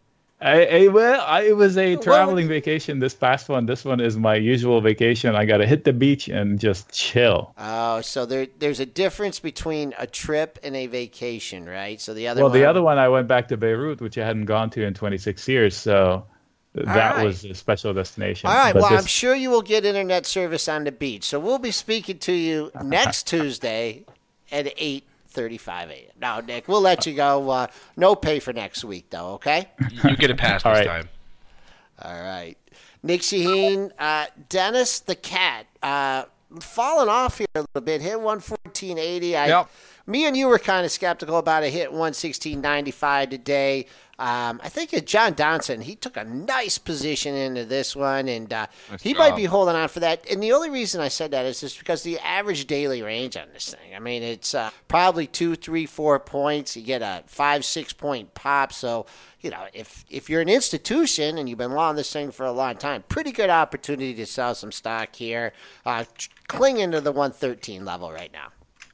It was a traveling vacation. This past one. This one is my usual vacation. I got to hit the beach and just chill. Oh, so there's a difference between a trip and a vacation, right? So the other one I went back to Beirut, which I hadn't gone to in 26 years. So that was a special destination. All right. I'm sure you will get internet service on the beach. So we'll be speaking to you next Tuesday at 8:35 a.m. Now, Nick, we'll let you go. No pay for next week, though, okay? You get a pass this time. All right. Nick Shaheen, Dennis the Cat, falling off here a little bit, hit 114.80. Me and you were kind of skeptical about a hit 116.95 today. I think John Donson, he took a nice position into this one, and he might be holding on for that. And the only reason I said that is just because the average daily range on this thing, I mean, it's probably 2, 3, 4 points. You get a 5-6 point pop. So, if you're an institution and you've been long this thing for a long time, pretty good opportunity to sell some stock here. Clinging to the 113 level right now.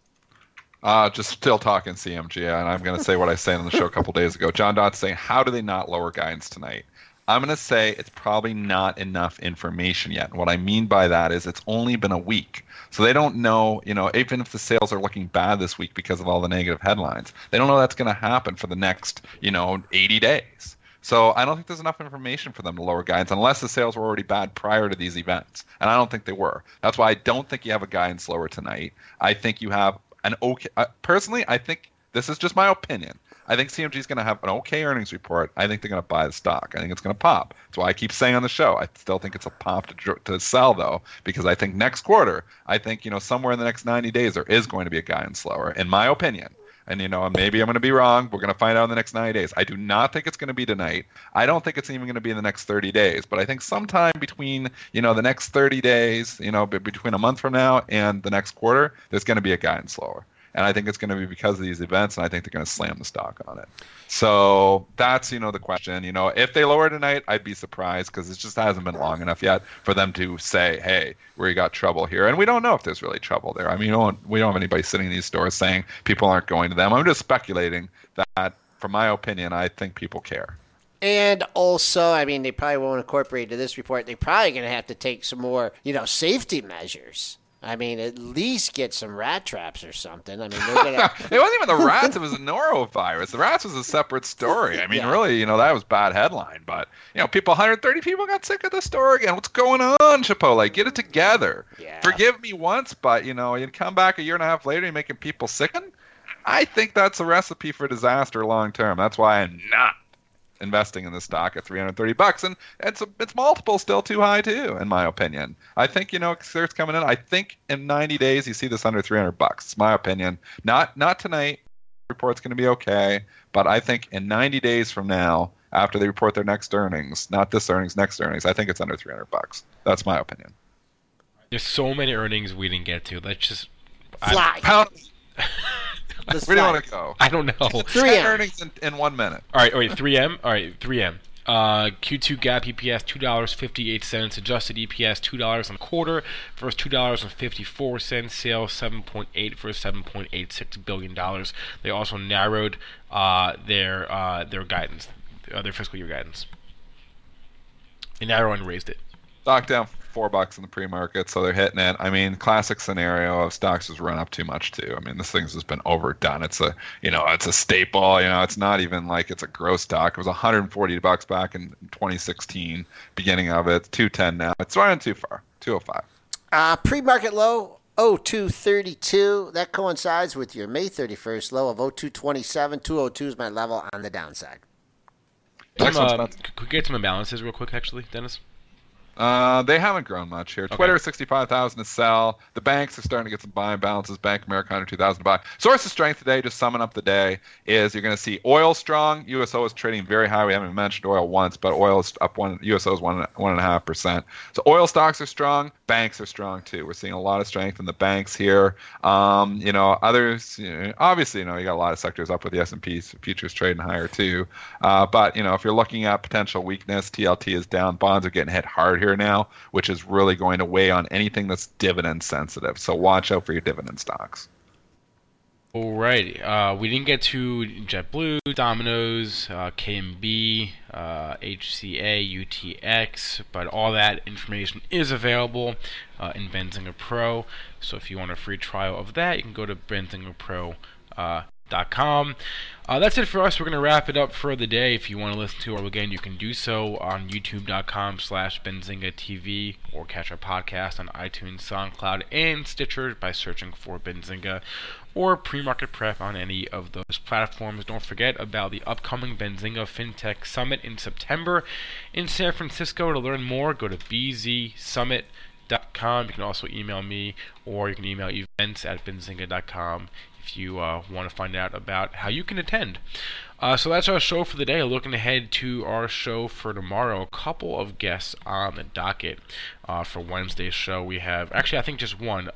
Just still talking CMG, and I'm going to say what I said on the show a couple days ago. John Dott's saying, how do they not lower guidance tonight? I'm going to say it's probably not enough information yet. And what I mean by that is it's only been a week. So they don't know, even if the sales are looking bad this week because of all the negative headlines, they don't know that's going to happen for the next, 80 days. So I don't think there's enough information for them to lower guidance unless the sales were already bad prior to these events. And I don't think they were. That's why I don't think you have a guidance lower tonight. I think you have personally, I think this is just my opinion. I think CMG is going to have an okay earnings report. I think they're going to buy the stock. I think it's going to pop. That's why I keep saying on the show. I still think it's a pop to sell, though, because I think next quarter, somewhere in the next 90 days, there is going to be a guidance lower, in my opinion. And, maybe I'm going to be wrong. We're going to find out in the next 90 days. I do not think it's going to be tonight. I don't think it's even going to be in the next 30 days. But I think sometime between, the next 30 days, between a month from now and the next quarter, there's going to be a guidance lower. And I think it's going to be because of these events, and I think they're going to slam the stock on it. So that's, the question. If they lower tonight, I'd be surprised because it just hasn't been long enough yet for them to say, hey, we got trouble here. And we don't know if there's really trouble there. I mean, we don't have anybody sitting in these stores saying people aren't going to them. I'm just speculating that, from my opinion, I think people care. And also, I mean, they probably won't incorporate into this report. They're probably going to have to take some more, safety measures. I mean, at least get some rat traps or something. I mean, they're gonna... It wasn't even the rats. It was a norovirus. The rats was a separate story. I mean, really, that was a bad headline. But, 130 people got sick at the store again. What's going on, Chipotle? Get it together. Yeah. Forgive me once, but, you come back a year and a half later and making people sicken? I think that's a recipe for disaster long term. That's why I'm not investing in the stock at $330, and it's multiple still too high too, in my opinion. I think it's coming in. I think in 90 days you see this under $300. It's my opinion. Not tonight. The report's going to be okay, but I think in 90 days from now, after they report their next earnings, not this earnings, next earnings, I think it's under $300. That's my opinion. There's so many earnings we didn't get to. Let's just fly. Where do you want to go? I don't know. 10 earnings in 1 minute. All right, 3M. All right, 3M. Q2 GAAP EPS $2.58, adjusted EPS $2.25 versus $2.54. Sales 7.8 versus $7.86 billion. They also narrowed their guidance, their fiscal year guidance. They narrowed and raised it. Stock down $4 in the pre-market, so they're hitting it. I mean, classic scenario of stocks has run up too much too. I mean, this thing's just been overdone. It's a, it's a staple. It's not even like it's a growth stock. It was $140 back in 2016, beginning of it. $210 now. It's running too far. $205. Pre-market low 0232. That coincides with your May 31st low of 0227. 202 is my level on the downside. Could we get some imbalances real quick, actually, Dennis? They haven't grown much here. Okay. Twitter, 65,000 to sell. The banks are starting to get some buying balances. Bank of America, 102,000 to buy. Source of strength today, just summing up the day, is you're going to see oil strong. USO is trading very high. We haven't mentioned oil once, but oil is up USO is 1.5%. So oil stocks are strong. Banks are strong too. We're seeing a lot of strength in the banks here. Others, obviously, you got a lot of sectors up with the S&P futures trading higher too. But if you're looking at potential weakness, TLT is down. Bonds are getting hit hard here now, which is really going to weigh on anything that's dividend sensitive. So watch out for your dividend stocks. Alrighty, we didn't get to JetBlue, Domino's, KMB, HCA, UTX, but all that information is available in Benzinga Pro. So if you want a free trial of that, you can go to benzingapro.com. That's it for us. We're going to wrap it up for the day. If you want to listen to it again, you can do so on youtube.com/BenzingaTV or catch our podcast on iTunes, SoundCloud, and Stitcher by searching for Benzinga or Pre-Market Prep on any of those platforms. Don't forget about the upcoming Benzinga FinTech Summit in September in San Francisco. To learn more, go to bzsummit.com. You can also email me, or you can email events@benzinga.com if you want to find out about how you can attend. So that's our show for the day. Looking ahead to our show for tomorrow, a couple of guests on the docket. For Wednesday's show, we have, actually I think just one,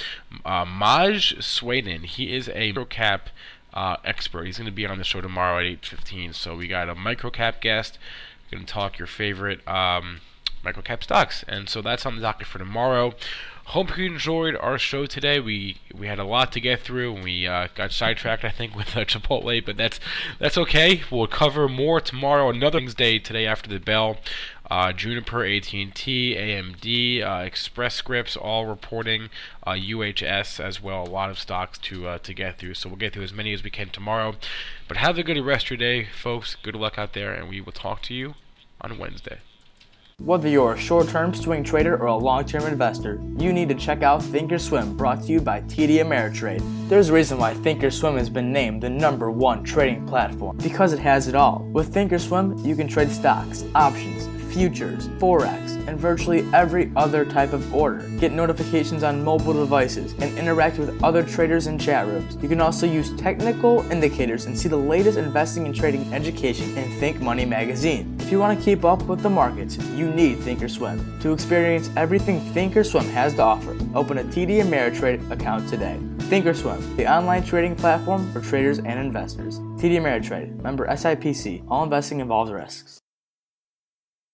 Maj Sweden. He is a microcap expert. He's going to be on the show tomorrow at 8:15. So we got a microcap guest. We're going to talk your favorite microcap stocks. And so that's on the docket for tomorrow. Hope you enjoyed our show today. We had a lot to get through, and we got sidetracked, I think, with Chipotle, but that's okay. We'll cover more tomorrow. Another Wednesday today after the bell. Juniper, AT&T, AMD, Express Scripts, all reporting. UHS as well. A lot of stocks to get through. So we'll get through as many as we can tomorrow. But have a good rest of your day, folks. Good luck out there, and we will talk to you on Wednesday. Whether you're a short-term swing trader or a long-term investor, you need to check out Thinkorswim, brought to you by TD Ameritrade. There's a reason why Thinkorswim has been named the #1 trading platform, because it has it all. With Thinkorswim, you can trade stocks, options, futures, forex, and virtually every other type of order. Get notifications on mobile devices and interact with other traders in chat rooms. You can also use technical indicators and see the latest investing and trading education in Think Money magazine. If you want to keep up with the markets, you need Thinkorswim. To experience everything Thinkorswim has to offer, open a TD Ameritrade account today. Thinkorswim, the online trading platform for traders and investors. TD Ameritrade, member SIPC. All investing involves risks.